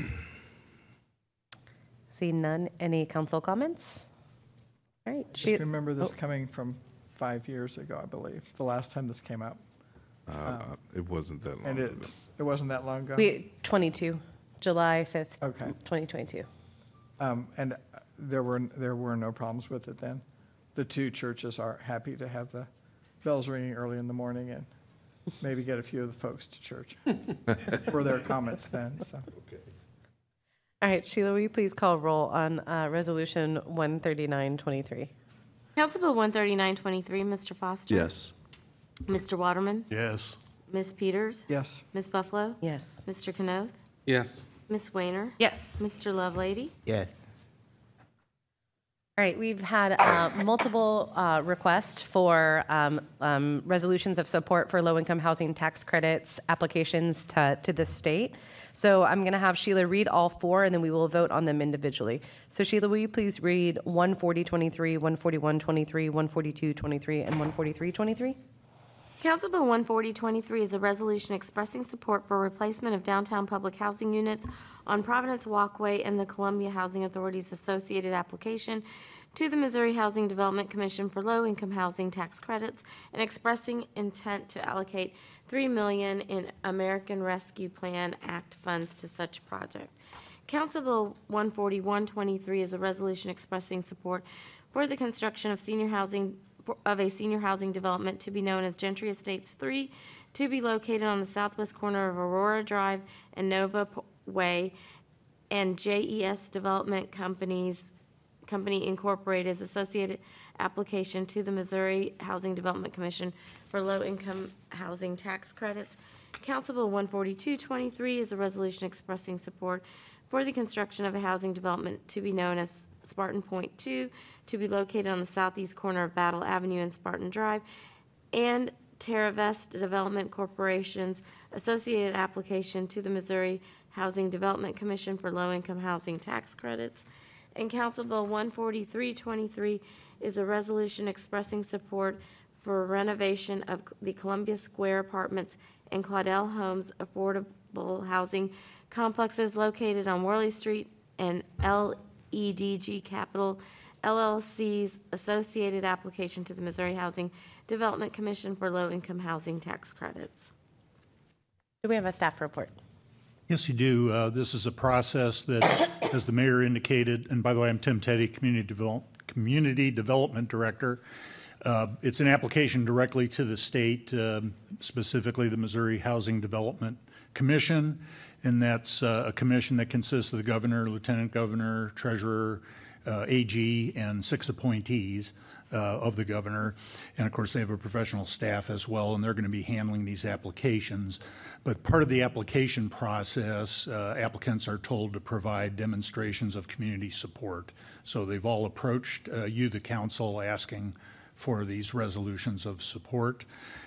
Seeing none. Any council comments? All right. Just remember this coming from 5 years ago, I believe, the last time this came up. It wasn't that long And ago. it wasn't that long ago? 22, July 5th, Okay. 2022. And there were no problems with it then? The two churches are happy to have the bells ringing early in the morning and maybe get a few of the folks to church for their comments then, so. All right, Sheila, will you please call roll on Resolution 13923? Council Bill 13923, Mr. Foster? Yes. Mr. Waterman? Yes. Ms. Peters? Yes. Ms. Buffalo? Yes. Mr. Canoth? Yes. Ms. Weiner? Yes. Mr. Lovelady? Yes. All right, we've had multiple requests for resolutions of support for low-income housing tax credits applications to the state. So I'm going to have Sheila read all four, and then we will vote on them individually. So Sheila, will you please read 14023, 14123, 14223, and 14323? Council Bill 14023 is a resolution expressing support for replacement of downtown public housing units on Providence Walkway and the Columbia Housing Authority's associated application to the Missouri Housing Development Commission for low-income housing tax credits and expressing intent to allocate $3 million in American Rescue Plan Act funds to such project. Council Bill 14123 is a resolution expressing support for the construction of a senior housing development to be known as Gentry Estates 3, to be located on the southwest corner of Aurora Drive and Nova Way, and JES Development Company Incorporated's associated application to the Missouri Housing Development Commission for low-income housing tax credits. Council Bill 14223 is a resolution expressing support for the construction of a housing development to be known as Spartan Point 2, to be located on the southeast corner of Battle Avenue and Spartan Drive, and TerraVest Development Corporation's associated application to the Missouri Housing Development Commission for low-income housing tax credits. And Council Bill 14323 is a resolution expressing support for renovation of the Columbia Square Apartments and Claudel Homes affordable housing complexes located on Worley Street, and LEDG Capital LLC's associated application to the Missouri Housing Development Commission for low-income housing tax credits. Do we have a staff report? Yes, you do. This is a process that, as the mayor indicated, and by the way, I'm Tim Teddy, Community Development Director. It's an application directly to the state, specifically the Missouri Housing Development Commission, and that's a commission that consists of the governor, lieutenant governor, treasurer, AG, and 6 appointees of the governor. And of course, they have a professional staff as well, and they're going to be handling these applications. But part of the application process, applicants are told to provide demonstrations of community support. So they've all approached you, the council, asking for these resolutions of support.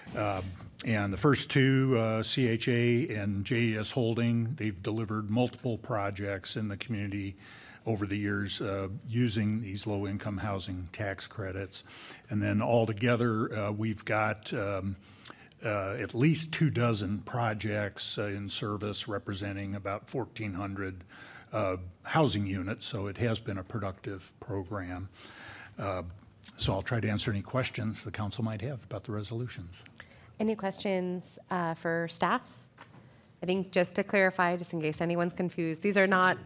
And the first two, CHA and JES Holding, they've delivered multiple projects in the community over the years using these low-income housing tax credits. And then altogether, we've got at least 24 projects in service representing about 1,400 housing units, so it has been a productive program. So I'll try to answer any questions the council might have about the resolutions. Any questions for staff? I think just to clarify, just in case anyone's confused, it's not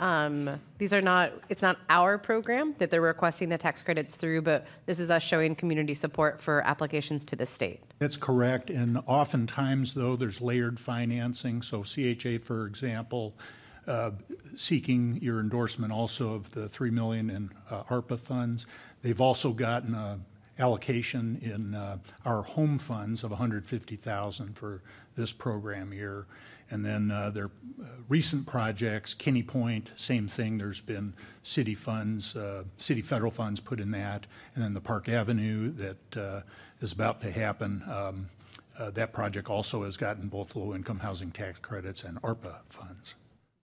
our program that they're requesting the tax credits through, but this is us showing community support for applications to the state. That's correct. And oftentimes, though, there's layered financing. So CHA, for example, seeking your endorsement also of the $3 million in ARPA funds. They've also gotten an allocation in our home funds of $150,000 for this program year. And then their recent projects, Kinney Point, same thing. There's been city funds, city federal funds put in that. And then the Park Avenue that is about to happen. That project also has gotten both low-income housing tax credits and ARPA funds.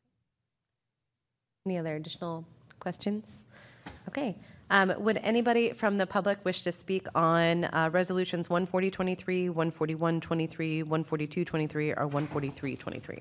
Any other additional questions? Okay. Would anybody from the public wish to speak on resolutions 14023, 14123, 14223, or 14323?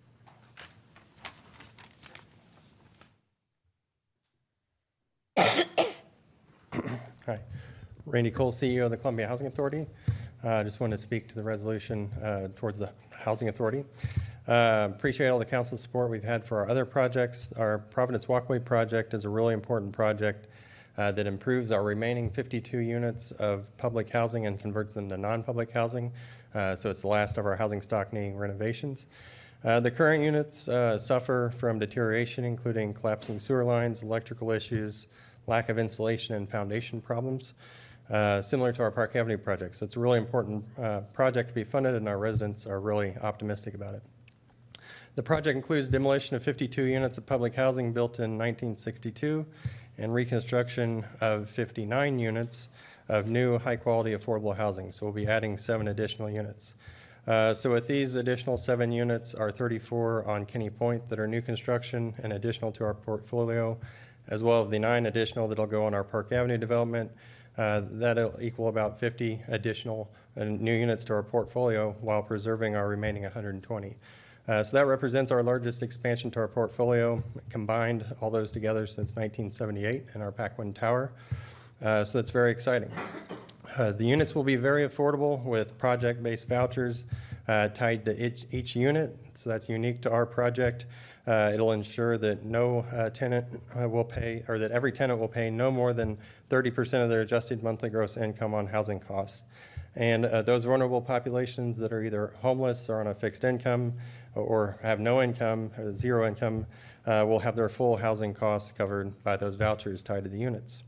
Hi, Randy Cole, CEO of the Columbia Housing Authority. I just wanted to speak to the resolution towards the Housing Authority. Appreciate all the council support we've had for our other projects. Our Providence Walkway project is a really important project that improves our remaining 52 units of public housing and converts them to non-public housing. So it's the last of our housing stock needing renovations. The current units suffer from deterioration, including collapsing sewer lines, electrical issues, lack of insulation, and foundation problems, similar to our Park Avenue project. So it's a really important project to be funded, and our residents are really optimistic about it. The project includes demolition of 52 units of public housing built in 1962 and reconstruction of 59 units of new high-quality affordable housing. So we'll be adding 7 additional units. So with these additional 7 units are 34 on Kenny Point that are new construction and additional to our portfolio, as well as the 9 additional that'll go on our Park Avenue development. That'll equal about 50 additional new units to our portfolio while preserving our remaining 120. So that represents our largest expansion to our portfolio, combined all those together since 1978 in our Pac-1 Tower. So that's very exciting. The units will be very affordable with project-based vouchers tied to each unit, so that's unique to our project. It'll ensure that no tenant will pay, or that every tenant will pay no more than 30% of their adjusted monthly gross income on housing costs. And those vulnerable populations that are either homeless or on a fixed income or have no income or zero income will have their full housing costs covered by those vouchers tied to the units.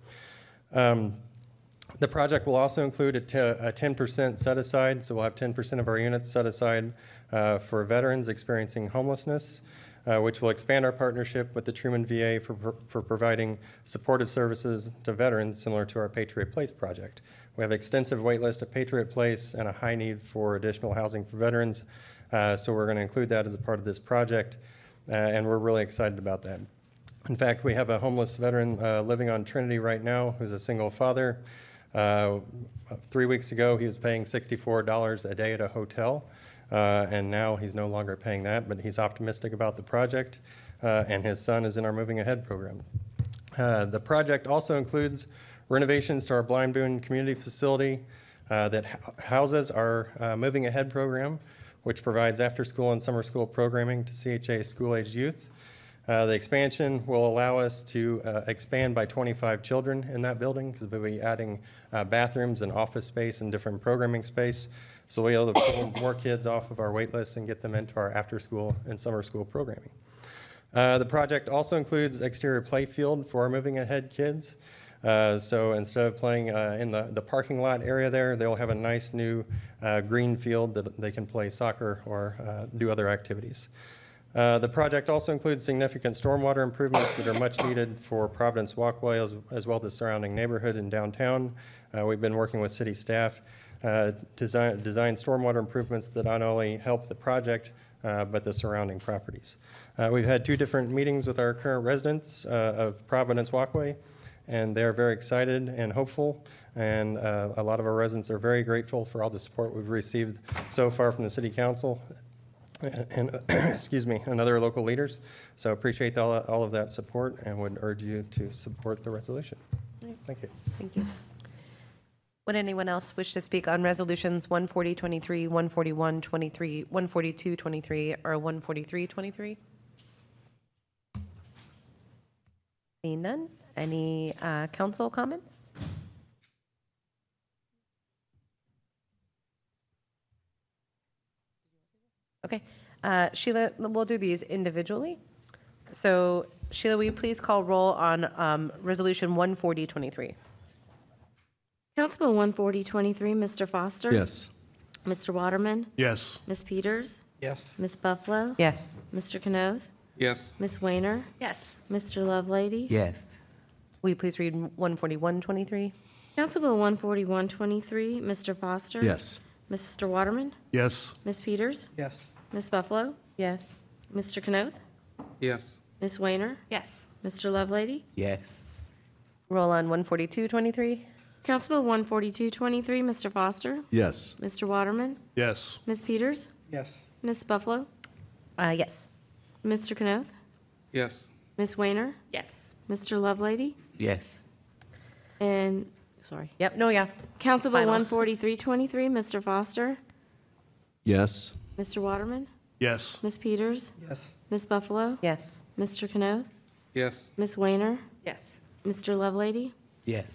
The project will also include a 10% set aside, so we'll have 10% of our units set aside for veterans experiencing homelessness, which will expand our partnership with the Truman VA for providing supportive services to veterans similar to our Patriot Place project. We have extensive wait list at Patriot Place and a high need for additional housing for veterans, so we're going to include that as a part of this project, and we're really excited about that. In fact, we have a homeless veteran living on Trinity right now who's a single father. 3 weeks ago, he was paying $64 a day at a hotel, and now he's no longer paying that, but he's optimistic about the project, and his son is in our Moving Ahead program. The project also includes renovations to our Blind Boone community facility that houses our Moving Ahead program, which provides after-school and summer school programming to CHA school-aged youth. The expansion will allow us to expand by 25 children in that building because we'll be adding bathrooms and office space and different programming space. So we'll be able to pull more kids off of our wait list and get them into our after-school and summer school programming. The project also includes exterior play field for our Moving Ahead kids. So instead of playing in the parking lot area there, they'll have a nice new green field that they can play soccer or do other activities. The project also includes significant stormwater improvements that are much needed for Providence Walkway as well as the surrounding neighborhood in downtown. We've been working with city staff to design stormwater improvements that not only help the project but the surrounding properties. We've had 2 different meetings with our current residents of Providence Walkway, and they're very excited and hopeful, and a lot of our residents are very grateful for all the support we've received so far from the City Council and excuse me, and other local leaders. So appreciate all of that support and would urge you to support the resolution. Thank you. Thank you. Would anyone else wish to speak on resolutions 140-23, 141-23, 142-23, or 143-23? Seeing none. Any council comments? Okay. Sheila, we'll do these individually. So Sheila, will you please call roll on resolution 140-23? Councilbill 140-23, Mr. Foster? Yes. Mr. Waterman? Yes. Ms. Peters? Yes. Ms. Buffalo? Yes. Mr. Canoth? Yes. Ms. Weiner? Yes. Mr. Lovelady? Yes. Will you please read 141-23? Councilbill 141-23, Mr. Foster? Yes. Mr. Waterman? Yes. Ms. Peters? Yes. Ms. Buffalo? Yes. Mr. Canoth? Yes. Ms. Weiner? Yes. Mr. Lovelady? Yes. Roll on 142-23? Councilbill 142-23, Mr. Foster? Yes. Mr. Waterman? Yes. Ms. Peters? Yes. Ms. Buffalo? Yes. Mr. Canoth? Yes. Ms. Weiner? Yes. Mr. Lovelady? Yes. And, sorry. Yep, no, yeah. Councilbill Final. 143-23, Mr. Foster? Yes. Mr. Waterman? Yes. Ms. Peters? Yes. Ms. Buffalo? Yes. Mr. Canoth? Yes. Ms. Weiner? Yes. Mr. Lovelady? Yes.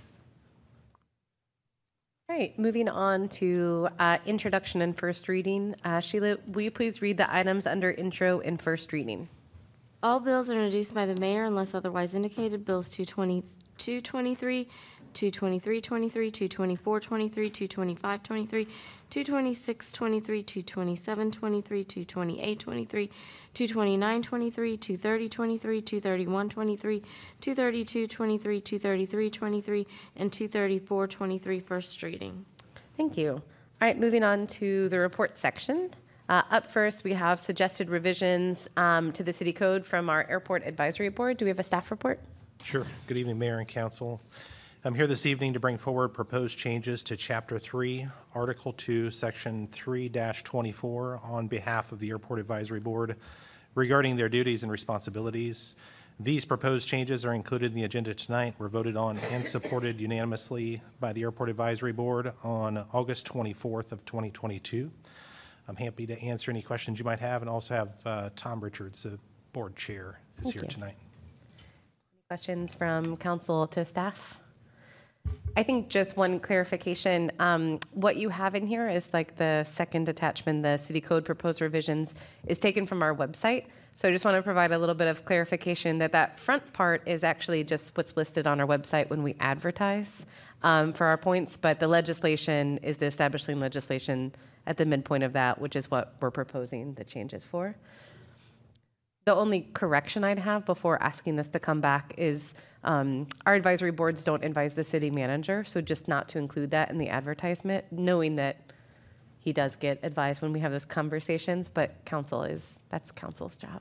All right, moving on to introduction and first reading. Sheila, will you please read the items under intro and first reading? All bills are introduced by the mayor unless otherwise indicated. Bills 223, 223-23, 224-23, 225-23, 226-23, 227-23, 228-23, 229-23, 230-23, 231-23, 232-23, 233-23, and 234-23, first reading. Thank you. All right, moving on to the report section. Up first, we have suggested revisions to the city code from our Airport Advisory Board. Do we have a staff report? Sure. Good evening, Mayor and Council. I'm here this evening to bring forward proposed changes to Chapter 3, Article 2, Section 3-24 on behalf of the Airport Advisory Board regarding their duties and responsibilities. These proposed changes are included in the agenda tonight, were voted on and supported unanimously by the Airport Advisory Board on August 24th of 2022. I'm happy to answer any questions you might have, and also have Tom Richards, the board chair, is Thank here you. tonight. Questions from council to staff? I think just one clarification. What you have in here is like the second attachment, the city code proposed revisions, is taken from our website. So I just want to provide a little bit of clarification that that front part is actually just what's listed on our website when we advertise for our points, but the legislation is the establishing legislation at the midpoint of that, which is what we're proposing the changes for. The only correction I'd have before asking this to come back is our advisory boards don't advise the city manager, so just not to include that in the advertisement, knowing that he does get advised when we have those conversations, but that's council's job.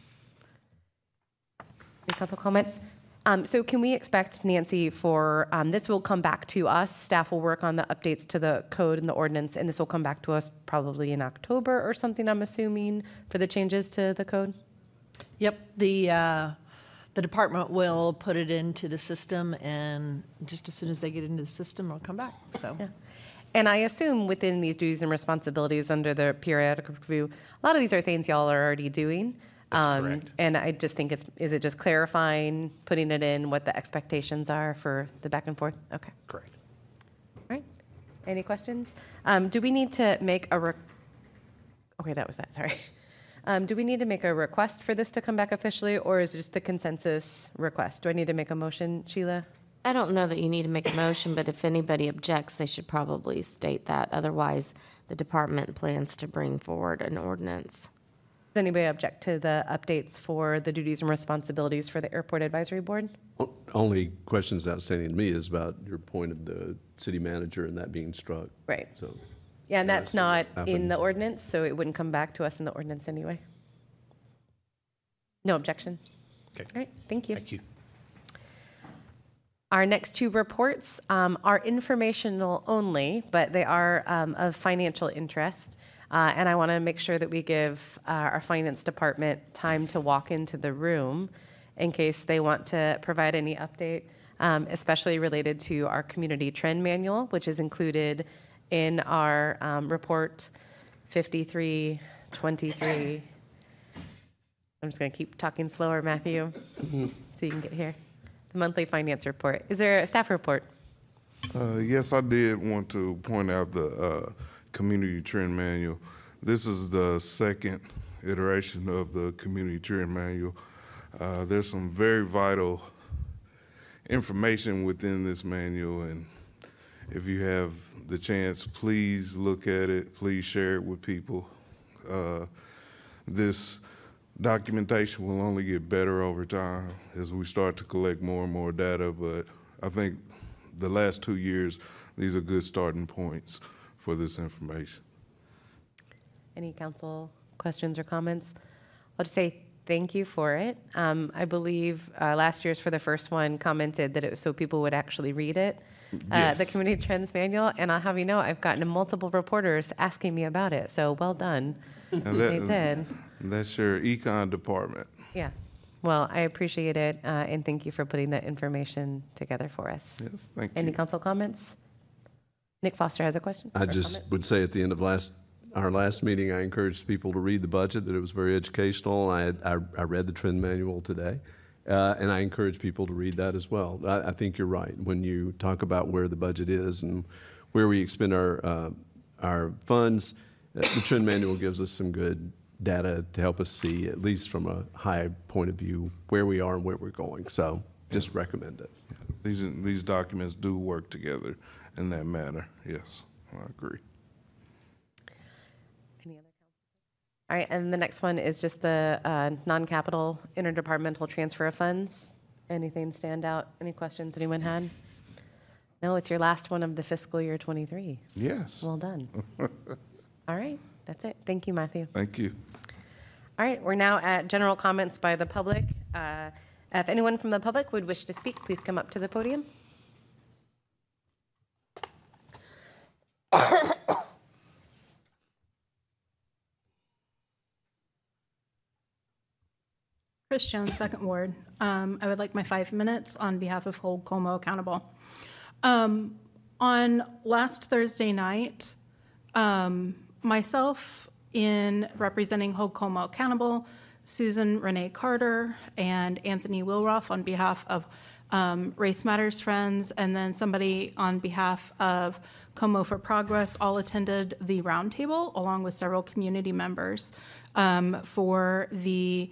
Any council comments? So can we expect, Nancy, for this will come back to us, staff will work on the updates to the code and the ordinance, and this will come back to us probably in October or something, I'm assuming, for the changes to the code? Yep, the department will put it into the system, and just as soon as they get into the system, it'll come back, so. Yeah. And I assume within these duties and responsibilities under the periodic review, a lot of these are things y'all are already doing. That's correct. And I just think is it just clarifying, putting it in what the expectations are for the back and forth? Okay. Correct. All right. Any questions? Do we need to make a okay, that was that, sorry. Do we need to make a request for this to come back officially, or is it just the consensus request? Do I need to make a motion, Sheila? I don't know that you need to make a motion, but if anybody objects, they should probably state that. Otherwise, the department plans to bring forward an ordinance. Does anybody object to the updates for the duties and responsibilities for the Airport Advisory Board? Only questions outstanding to me is about your point of the city manager and that being struck. Right. So, Yeah, and that's not in happened. the ordinance, so it wouldn't come back to us in the ordinance anyway. No objection. Okay. All right, thank you. Thank you. Our next two reports are informational only, but they are of financial interest. And I want to make sure that we give our finance department time to walk into the room in case they want to provide any update, especially related to our community trend manual, which is included in our report 5323. I'm just going to keep talking slower, Matthew, so you can get here. The monthly finance report. Is there a staff report? Yes, I did want to point out the community trend manual. This is the second iteration of the community trend manual. There's some very vital information within this manual, and if you have the chance, please look at it. Please share it with people. This documentation will only get better over time as we start to collect more and more data, but I think the last 2 years, these are good starting points for this information. Any council questions or comments? I'll just say thank you for it. I believe last year's for the first one commented that it was so people would actually read it, Yes. the Community Trends Manual, and I'll have you know I've gotten multiple reporters asking me about it, so well done. They did. That's your econ department. Yeah. Well, I appreciate it, and thank you for putting that information together for us. Yes, thank Any you. council comments? Nick Foster has a question. I or just comment? would say at the end of our last meeting, I encouraged people to read the budget, that it was very educational. I read the trend manual today, and I encourage people to read that as well. I think you're right. When you talk about where the budget is and where we expend our funds, the trend manual gives us some good data to help us see, at least from a high point of view, where we are and where we're going. So just recommend it. These documents do work together in that manner. Yes, I agree. All right, and the next one is just the non-capital interdepartmental transfer of funds. Anything stand out? Any questions anyone had? No, it's your last one of the fiscal year 23. Yes. Well done. All right, that's it. Thank you, Matthew. Thank you. All right, we're now at general comments by the public. If anyone from the public would wish to speak, please come up to the podium. Chris Jones, Second Ward. I would like my 5 minutes on behalf of Hold Como Accountable. On last Thursday night, myself in representing Hold Como Accountable, Susan Renee Carter, and Anthony Wilroff on behalf of Race Matters Friends, and then somebody on behalf of Como for Progress all attended the roundtable along with several community members for the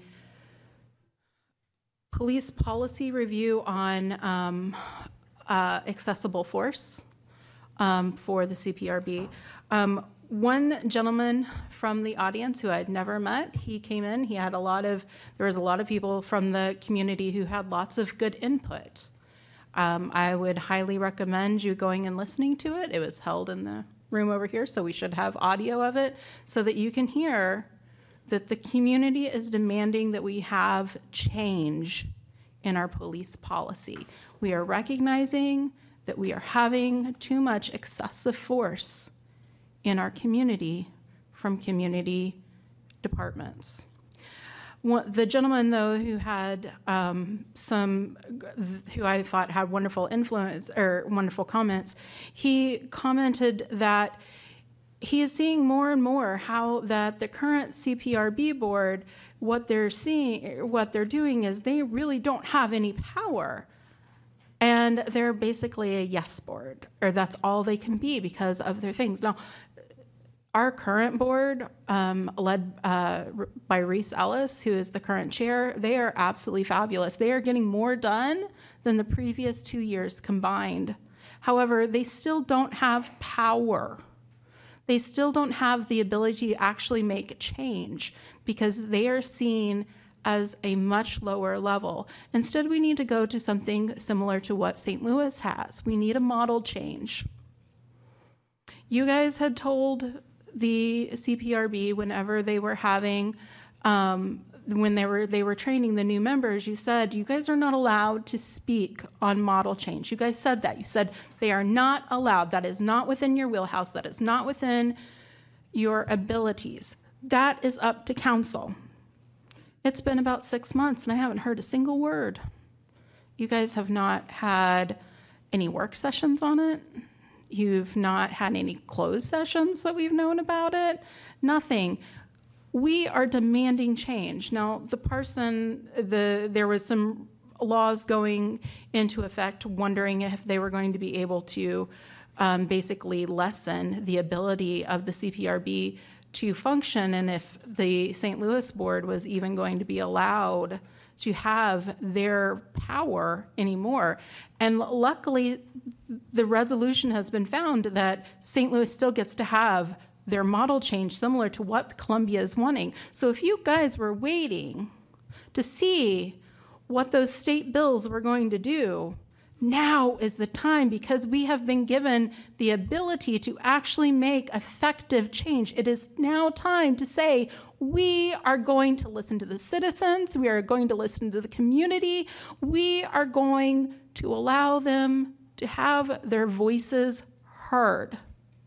police policy review on accessible force for the CPRB. One gentleman from the audience who I'd never met, he came in, there was a lot of people from the community who had lots of good input. I would highly recommend you going and listening to it. It was held in the room over here, so we should have audio of it so that you can hear that the community is demanding that we have change in our police policy. We are recognizing that we are having too much excessive force in our community from community departments. The gentleman, though, who had who I thought had wonderful influence or wonderful comments, he commented that he is seeing more and more how that the current CPRB board, what they're doing is they really don't have any power. And they're basically a yes board, or that's all they can be because of their things. Now, our current board, led by Reese Ellis, who is the current chair, they are absolutely fabulous. They are getting more done than the previous 2 years combined. However, they still don't have power. They still don't have the ability to actually make a change because they are seen as a much lower level. Instead, we need to go to something similar to what St. Louis has. We need a model change. You guys had told the CPRB whenever they were having, when they were training the new members, you said you guys are not allowed to speak on model change. You guys said that. You said they are not allowed. That is not within your wheelhouse. That is not within your abilities. That is up to council. It's been about 6 months and I haven't heard a single word. You guys have not had any work sessions on it. You've not had any closed sessions that we've known about it. Nothing. We are demanding change. Now, there was some laws going into effect, wondering if they were going to be able to basically lessen the ability of the CPRB to function, and if the St. Louis board was even going to be allowed to have their power anymore. And luckily, the resolution has been found that St. Louis still gets to have their model change similar to what Columbia is wanting. So if you guys were waiting to see what those state bills were going to do, now is the time, because we have been given the ability to actually make effective change. It is now time to say, we are going to listen to the citizens, we are going to listen to the community, we are going to allow them to have their voices heard.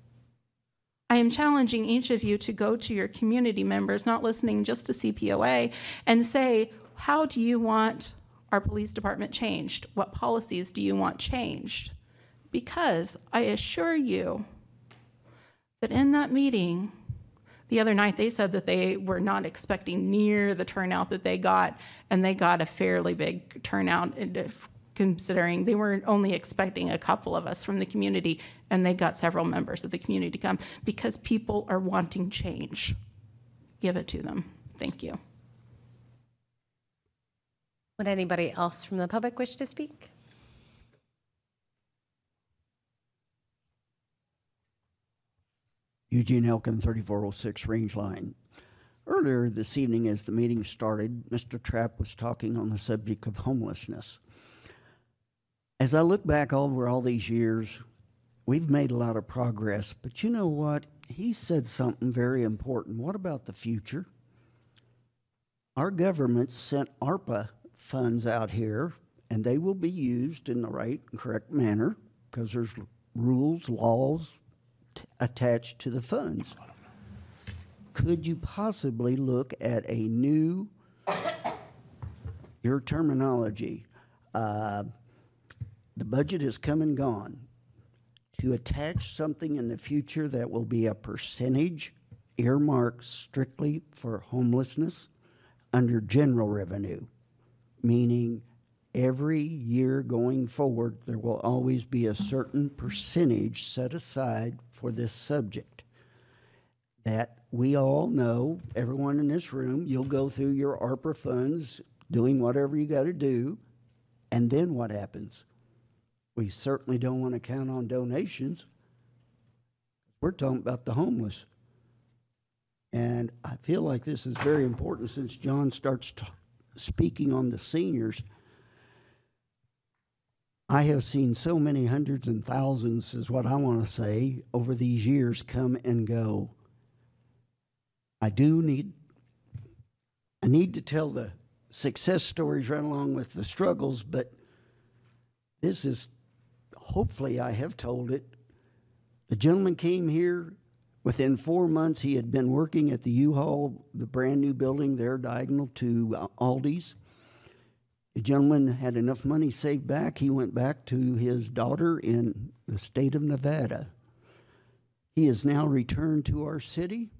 I am challenging each of you to go to your community members, not listening just to CPOA, and say, how do you want our police department changed? What policies do you want changed? Because I assure you that in that meeting, the other night they said that they were not expecting near the turnout that they got, and they got a fairly big turnout considering they were only expecting a couple of us from the community, and they got several members of the community to come because people are wanting change. Give it to them. Thank you. Would anybody else from the public wish to speak? Eugene Elkin, 3406 Range Line. Earlier this evening, as the meeting started, Mr. Trapp was talking on the subject of homelessness. As I look back over all these years, we've made a lot of progress, but you know what? He said something very important. What about the future? Our government sent ARPA funds out here, and they will be used in the right and correct manner because there's rules, laws attached to the funds. Could you possibly look at a new, your terminology, the budget has come and gone, to attach something in the future that will be a percentage earmarked strictly for homelessness under general revenue, meaning every year going forward, there will always be a certain percentage set aside for this subject. That we all know, everyone in this room, you'll go through your ARPA funds, doing whatever you got to do, and then what happens? We certainly don't want to count on donations. We're talking about the homeless. And I feel like this is very important since John starts speaking on the seniors. I have seen so many hundreds and thousands, is what I want to say, over these years come and go. I need to tell the success stories right along with the struggles, but this is, hopefully I have told it. The gentleman came here. Within 4 months, he had been working at the U-Haul, the brand new building there diagonal to Aldi's. The gentleman had enough money saved back. He went back to his daughter in the state of Nevada. He has now returned to our city.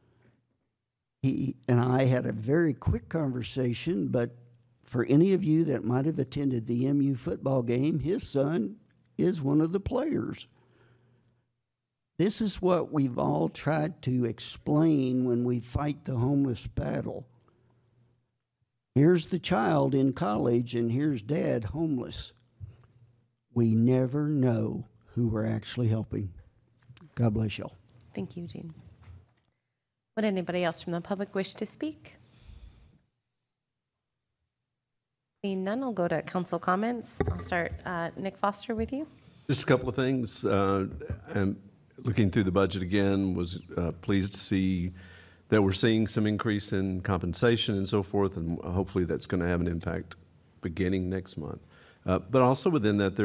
He and I had a very quick conversation, but for any of you that might have attended the MU football game, his son is one of the players. This is what we've all tried to explain when we fight the homeless battle. Here's the child in college, and here's dad homeless. We never know who we're actually helping. God bless y'all. Thank you, Eugene. Would anybody else from the public wish to speak? Seeing none, I'll go to council comments. I'll start, Nick Foster, with you. Just a couple of things. I'm looking through the budget again, was pleased to see that we're seeing some increase in compensation and so forth, and hopefully that's going to have an impact beginning next month. But also within that,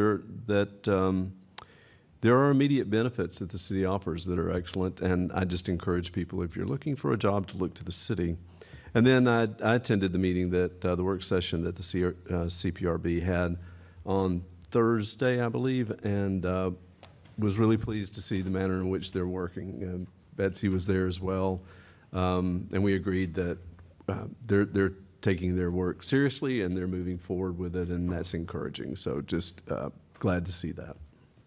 there are immediate benefits that the city offers that are excellent, and I just encourage people, if you're looking for a job, to look to the city. And then I attended the meeting that the work session that the CPRB had on Thursday, I believe, and was really pleased to see the manner in which they're working. Betsy was there as well, and we agreed that they're taking their work seriously and they're moving forward with it, and that's encouraging. So just glad to see that.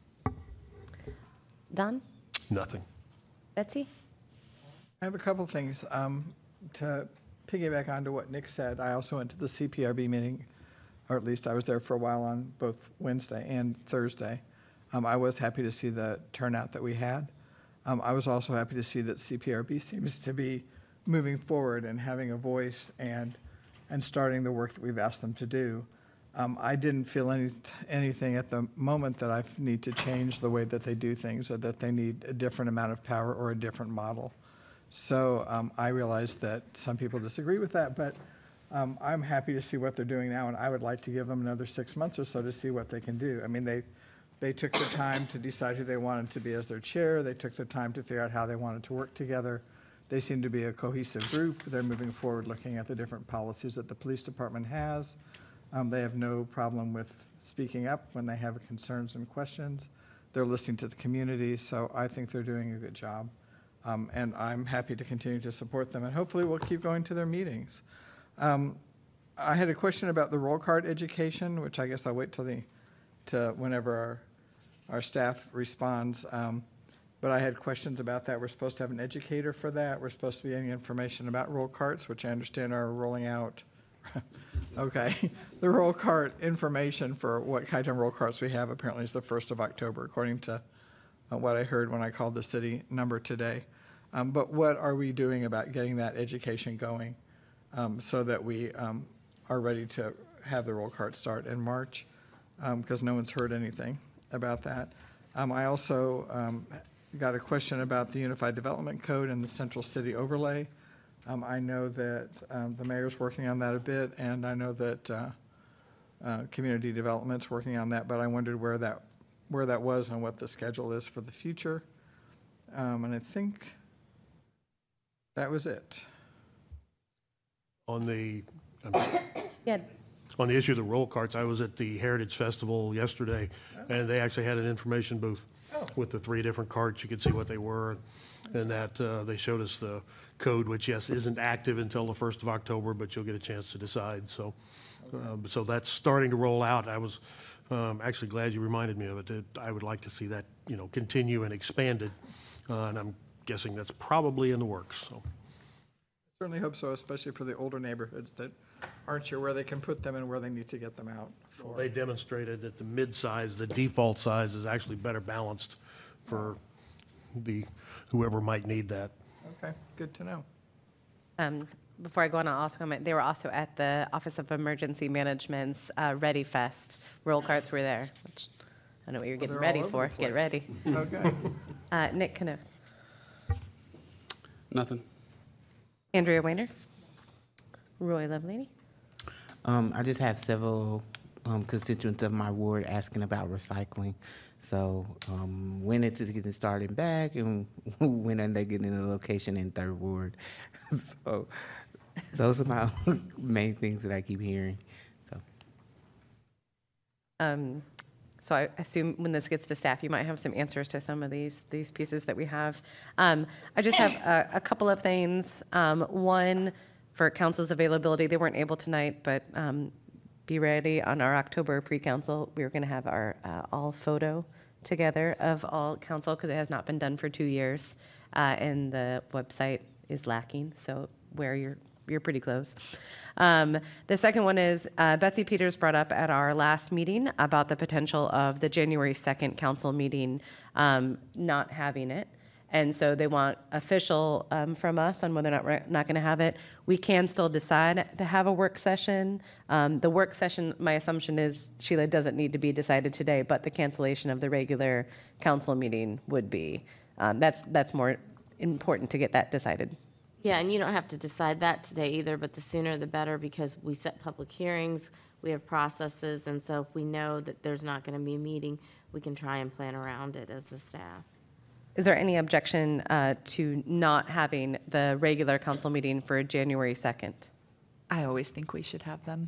Don? Nothing. Betsy? I have a couple things. To piggyback onto what Nick said, I also went to the CPRB meeting, or at least I was there for a while on both Wednesday and Thursday. I was happy to see the turnout that we had. I was also happy to see that CPRB seems to be moving forward and having a voice and starting the work that we've asked them to do. I didn't feel anything at the moment that I need to change the way that they do things or that they need a different amount of power or a different model. So I realize that some people disagree with that, but I'm happy to see what they're doing now, and I would like to give them another 6 months or so to see what they can do. I mean, they took the time to decide who they wanted to be as their chair. They took the time to figure out how they wanted to work together. They seem to be a cohesive group. They're moving forward looking at the different policies that the police department has. They have no problem with speaking up when they have concerns and questions. They're listening to the community, so I think they're doing a good job. And I'm happy to continue to support them, and hopefully we'll keep going to their meetings. I had a question about the roll card education, which I guess I'll wait till whenever our staff responds. But I had questions about that. We're supposed to have an educator for that. We're supposed to be getting information about roll carts, which I understand are rolling out. Okay, the roll cart information for what kind of roll carts we have apparently is the 1st of October, according to what I heard when I called the city number today. But what are we doing about getting that education going so that we are ready to have the roll cart start in March? Because no one's heard anything about that. I also got a question about the Unified Development Code and the Central City Overlay. I know that the mayor's working on that a bit, and I know that community development's working on that, but I wondered where that was and what the schedule is for the future. And I think that was it. On the, Yeah. on the issue of the roll carts, I was at the Heritage Festival yesterday, and they actually had an information booth with the 3 different carts. You could see what they were, and that they showed us the code, which, yes, isn't active until the 1st of October, but you'll get a chance to decide. So, so that's starting to roll out. I was actually glad you reminded me of it. That I would like to see that, continue and expanded, and I'm guessing that's probably in the works. So. Certainly hope so, especially for the older neighborhoods that aren't sure where they can put them and where they need to get them out. Well, they demonstrated that the mid-size, the default size, is actually better balanced for whoever might need that. Okay, good to know. Before I go on, I'll also comment, they were also at the Office of Emergency Management's Ready Fest. Roll carts were there, which I don't know what you're getting they're ready all over for. the Get place. ready. Okay. Nick Cano. Nothing. Andrea Weiner. Roy Lovelady. I just have several constituents of my ward asking about recycling. So when it is getting started back, and when are they getting a location in 3rd Ward? So those are my main things that I keep hearing. So I assume when this gets to staff, you might have some answers to some of these pieces that we have. I just have a couple of things. One, for council's availability, they weren't able tonight, but be ready on our October pre-council. We were going to have our all photo together of all council because it has not been done for 2 years, and the website is lacking. So where you're pretty close. The second one is Betsy Peters brought up at our last meeting about the potential of the January 2nd council meeting not having it. And so they want official from us on whether or not we're not going to have it. We can still decide to have a work session. The work session, my assumption is, Sheila, doesn't need to be decided today, but the cancellation of the regular council meeting would be. That's more important to get that decided. Yeah, and you don't have to decide that today either, but the sooner the better, because we set public hearings, we have processes, and so if we know that there's not going to be a meeting, we can try and plan around it as the staff. Is there any objection to not having the regular council meeting for January 2nd? I always think we should have them.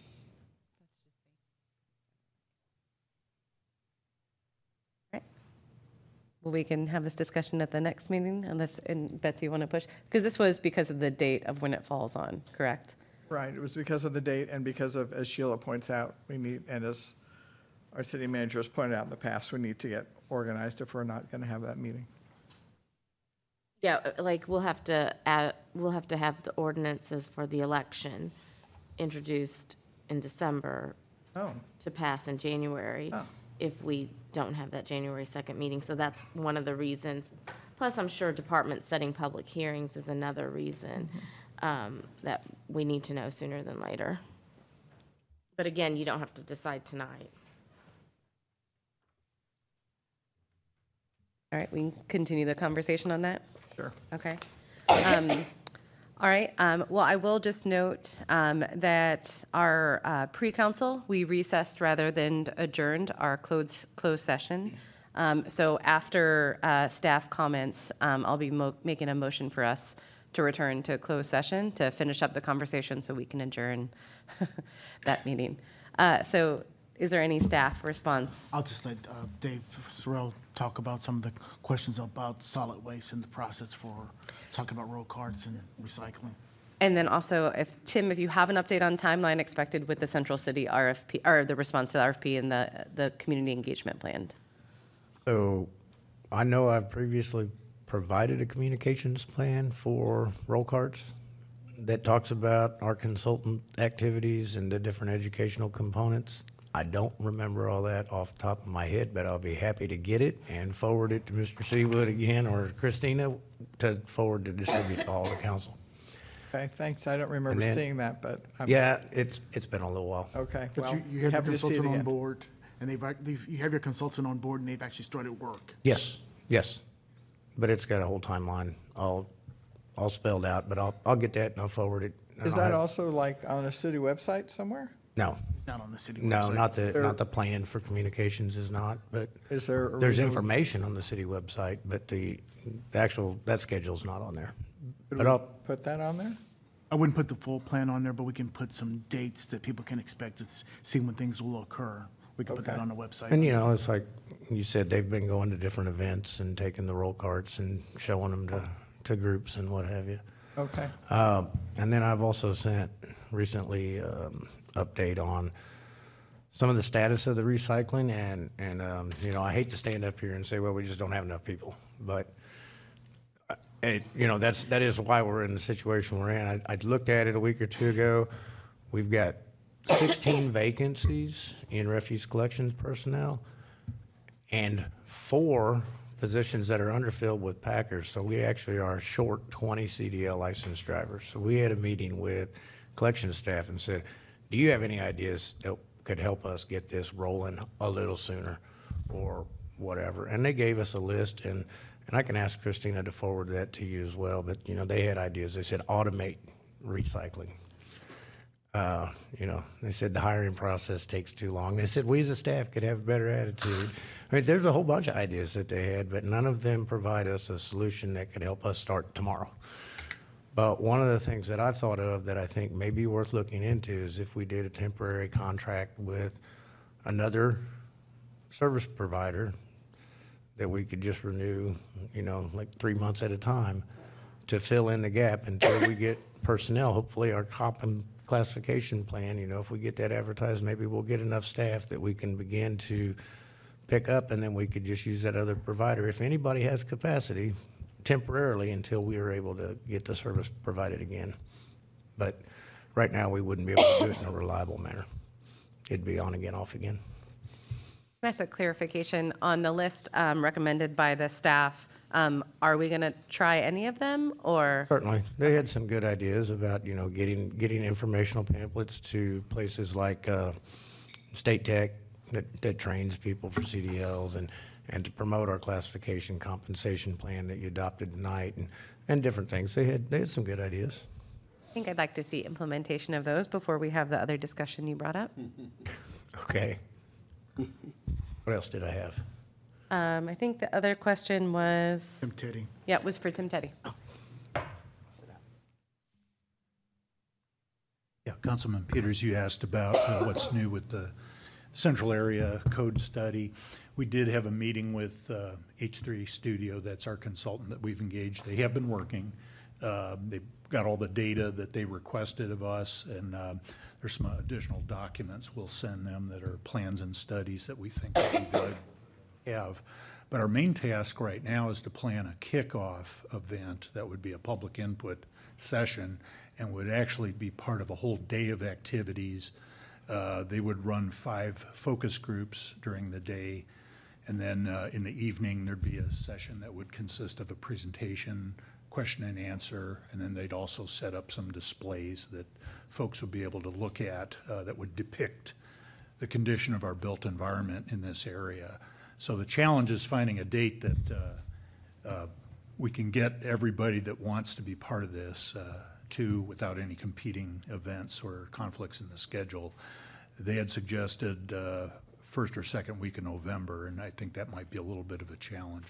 Well, we can have this discussion at the next meeting, unless, and Betsy, you want to push? Because this was because of the date of when it falls on, correct? Right, it was because of the date and because of, as Sheila points out, we need, and as our city manager has pointed out in the past, we need to get organized if we're not going to have that meeting. Yeah, like we'll have to have the ordinances for the election introduced in December to pass in January if we don't have that January 2nd meeting. So that's one of the reasons. Plus, I'm sure department setting public hearings is another reason that we need to know sooner than later. But again, you don't have to decide tonight. All right, we can continue the conversation on that? Sure. Okay. All right, well, I will just note that our pre-council, we recessed rather than adjourned our closed session. So after staff comments, I'll be making a motion for us to return to closed session to finish up the conversation so we can adjourn that meeting. So is there any staff response? I'll just let Dave Sorrell talk about some of the questions about solid waste and the process for talking about road carts and recycling. And then also, if Tim, if you have an update on timeline expected with the Central City RFP, or the response to the RFP and the community engagement plan. So I know I've previously provided a communications plan for roll carts that talks about our consultant activities and the different educational components. I don't remember all that off the top of my head, but I'll be happy to get it and forward it to Mr. Seawood again or Christina to forward to distribute to all the council. Okay, thanks. I don't remember then- seeing that, but. Yeah, it's been a little while. Okay, But well, you have happy your to see it consultant on again. board, and you have your consultant on board, and they've actually started work. Yes, yes. But it's got a whole timeline all spelled out, but I'll get that and I'll forward it. and Is I'll that have- also like on a city website somewhere? No. Not on the city No, website. not the plan for communications is not, but Is there a there's reason- information on the city website, but the actual, that schedule's not on there. Could But we I'll, put that on there? I wouldn't put the full plan on there, but we can put some dates that people can expect to see when things will occur. We can put that Okay. on the website. and you know, it's like you said, they've been going to different events and taking the roll carts and showing them to groups and what have you. Okay. And then I've also sent recently update on some of the status of the recycling and you know, I hate to stand up here and say, well, we just don't have enough people, but you know, that is why we're in the situation we're in. I looked at it a week or two ago. We've got 16 vacancies in refuse collections personnel and 4 positions that are underfilled with packers. So we actually are short 20 CDL licensed drivers. So we had a meeting with collection staff and said, do you have any ideas that could help us get this rolling a little sooner or whatever? And they gave us a list, and I can ask Christina to forward that to you as well. But, you know, they had ideas. They said automate recycling. You know, they said the hiring process takes too long. They said we as a staff could have a better attitude. I mean, there's a whole bunch of ideas that they had, but none of them provide us a solution that could help us start tomorrow. But one of the things that I've thought of that I think may be worth looking into is if we did a temporary contract with another service provider that we could just renew, you know, like 3 months at a time to fill in the gap until we get personnel. Hopefully our comp and classification plan, you know, if we get that advertised, maybe we'll get enough staff that we can begin to pick up, and then we could just use that other provider if anybody has capacity temporarily until we are able to get the service provided again. But right now, we wouldn't be able to do it in a reliable manner. It'd be on again, off again. Can I ask a clarification on the list recommended by the staff? Are we going to try any of them, or? Certainly. They had some good ideas about, you know, getting informational pamphlets to places like State Tech that trains people for CDLs and to promote our classification compensation plan that you adopted tonight and different things. They had some good ideas. I think I'd like to see implementation of those before we have the other discussion you brought up. Okay. What else did I have? I think the other question was. Tim Teddy. Yeah, it was for Tim Teddy. Yeah, Councilman Peters, you asked about what's new with the Central Area Code Study. We did have a meeting with H3 Studio, that's our consultant that we've engaged. They have been working. They've got all the data that they requested of us, and there's some additional documents we'll send them that are plans and studies that we think will be valuable to have. But our main task right now is to plan a kickoff event that would be a public input session and would actually be part of a whole day of activities. They would run 5 focus groups during the day, and then in the evening there'd be a session that would consist of a presentation, question and answer, and then they'd also set up some displays that folks would be able to look at that would depict the condition of our built environment in this area. So the challenge is finding a date that we can get everybody that wants to be part of this to without any competing events or conflicts in the schedule. They had suggested first or second week in November, and I think that might be a little bit of a challenge.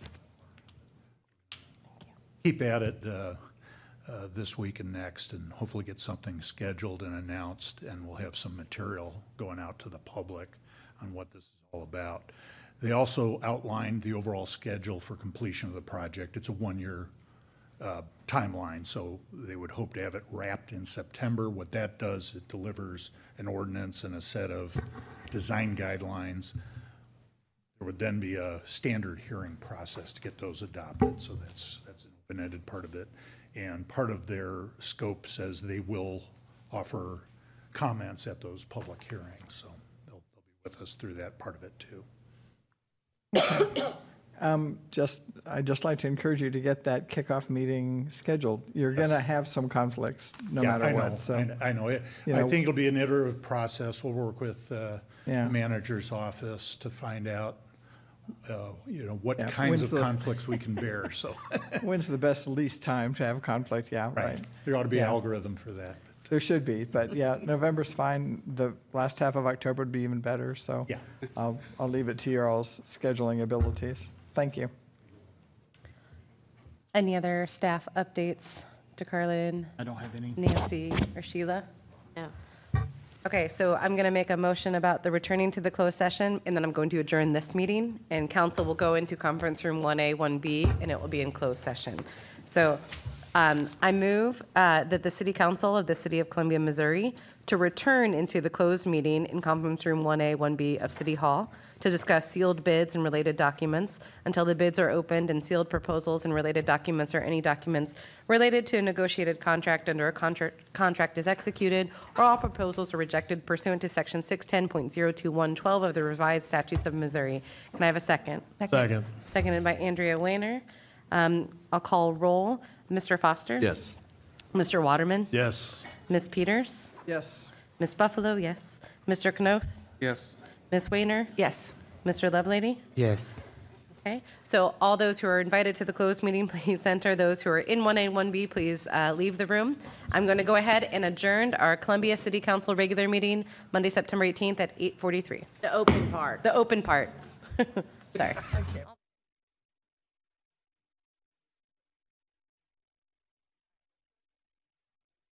Keep at it this week and next, and hopefully get something scheduled and announced, and we'll have some material going out to the public on what this is all about. They also outlined the overall schedule for completion of the project. It's a 1-year timeline, so they would hope to have it wrapped in September. What that does, it delivers an ordinance and a set of design guidelines. There would then be a standard hearing process to get those adopted, so that's an open-ended part of it. And part of their scope says they will offer comments at those public hearings, so they'll process through that part of it too. I'd just like to encourage you to get that kickoff meeting scheduled. You're going to have some conflicts no Yeah, matter I know, what, so. I know. I know- think it'll be an iterative process. We'll work with Yeah. the manager's office to find out, what Yeah, kinds when's of the- conflicts we can bear, so. When's the best least time to have conflict? Yeah, right. There ought to be an Yeah. algorithm for that. There should be, but yeah, November's fine. The last half of October would be even better, so. Yeah. I'll leave it to your all's scheduling abilities. Thank you. Any other staff updates, DeCarlin, I don't have any. Nancy, or Sheila? No. Okay, so I'm going to make a motion about the returning to the closed session, and then I'm going to adjourn this meeting, and council will go into conference room 1A, 1B, and it will be in closed session. So I move that the City Council of the City of Columbia, Missouri, to return into the closed meeting in conference room 1A, 1B of City Hall to discuss sealed bids and related documents until the bids are opened and sealed proposals and related documents or any documents related to a negotiated contract under a contract is executed, or all proposals are rejected pursuant to Section 610.02112 of the revised statutes of Missouri. Can I have a second? Second. Seconded by Andrea Wayner. I'll call roll. Mr. Foster? Yes. Mr. Waterman? Yes. Ms. Peters? Yes. Ms. Buffalo, yes. Mr. Knoth? Yes. Ms. Wayner? Yes. Mr. Lovelady? Yes. Okay, so all those who are invited to the closed meeting, please enter. Those who are in 1A and 1B, please leave the room. I'm going to go ahead and adjourn our Columbia City Council regular meeting Monday, September 18th at 8:43. The open part. The open part. Sorry.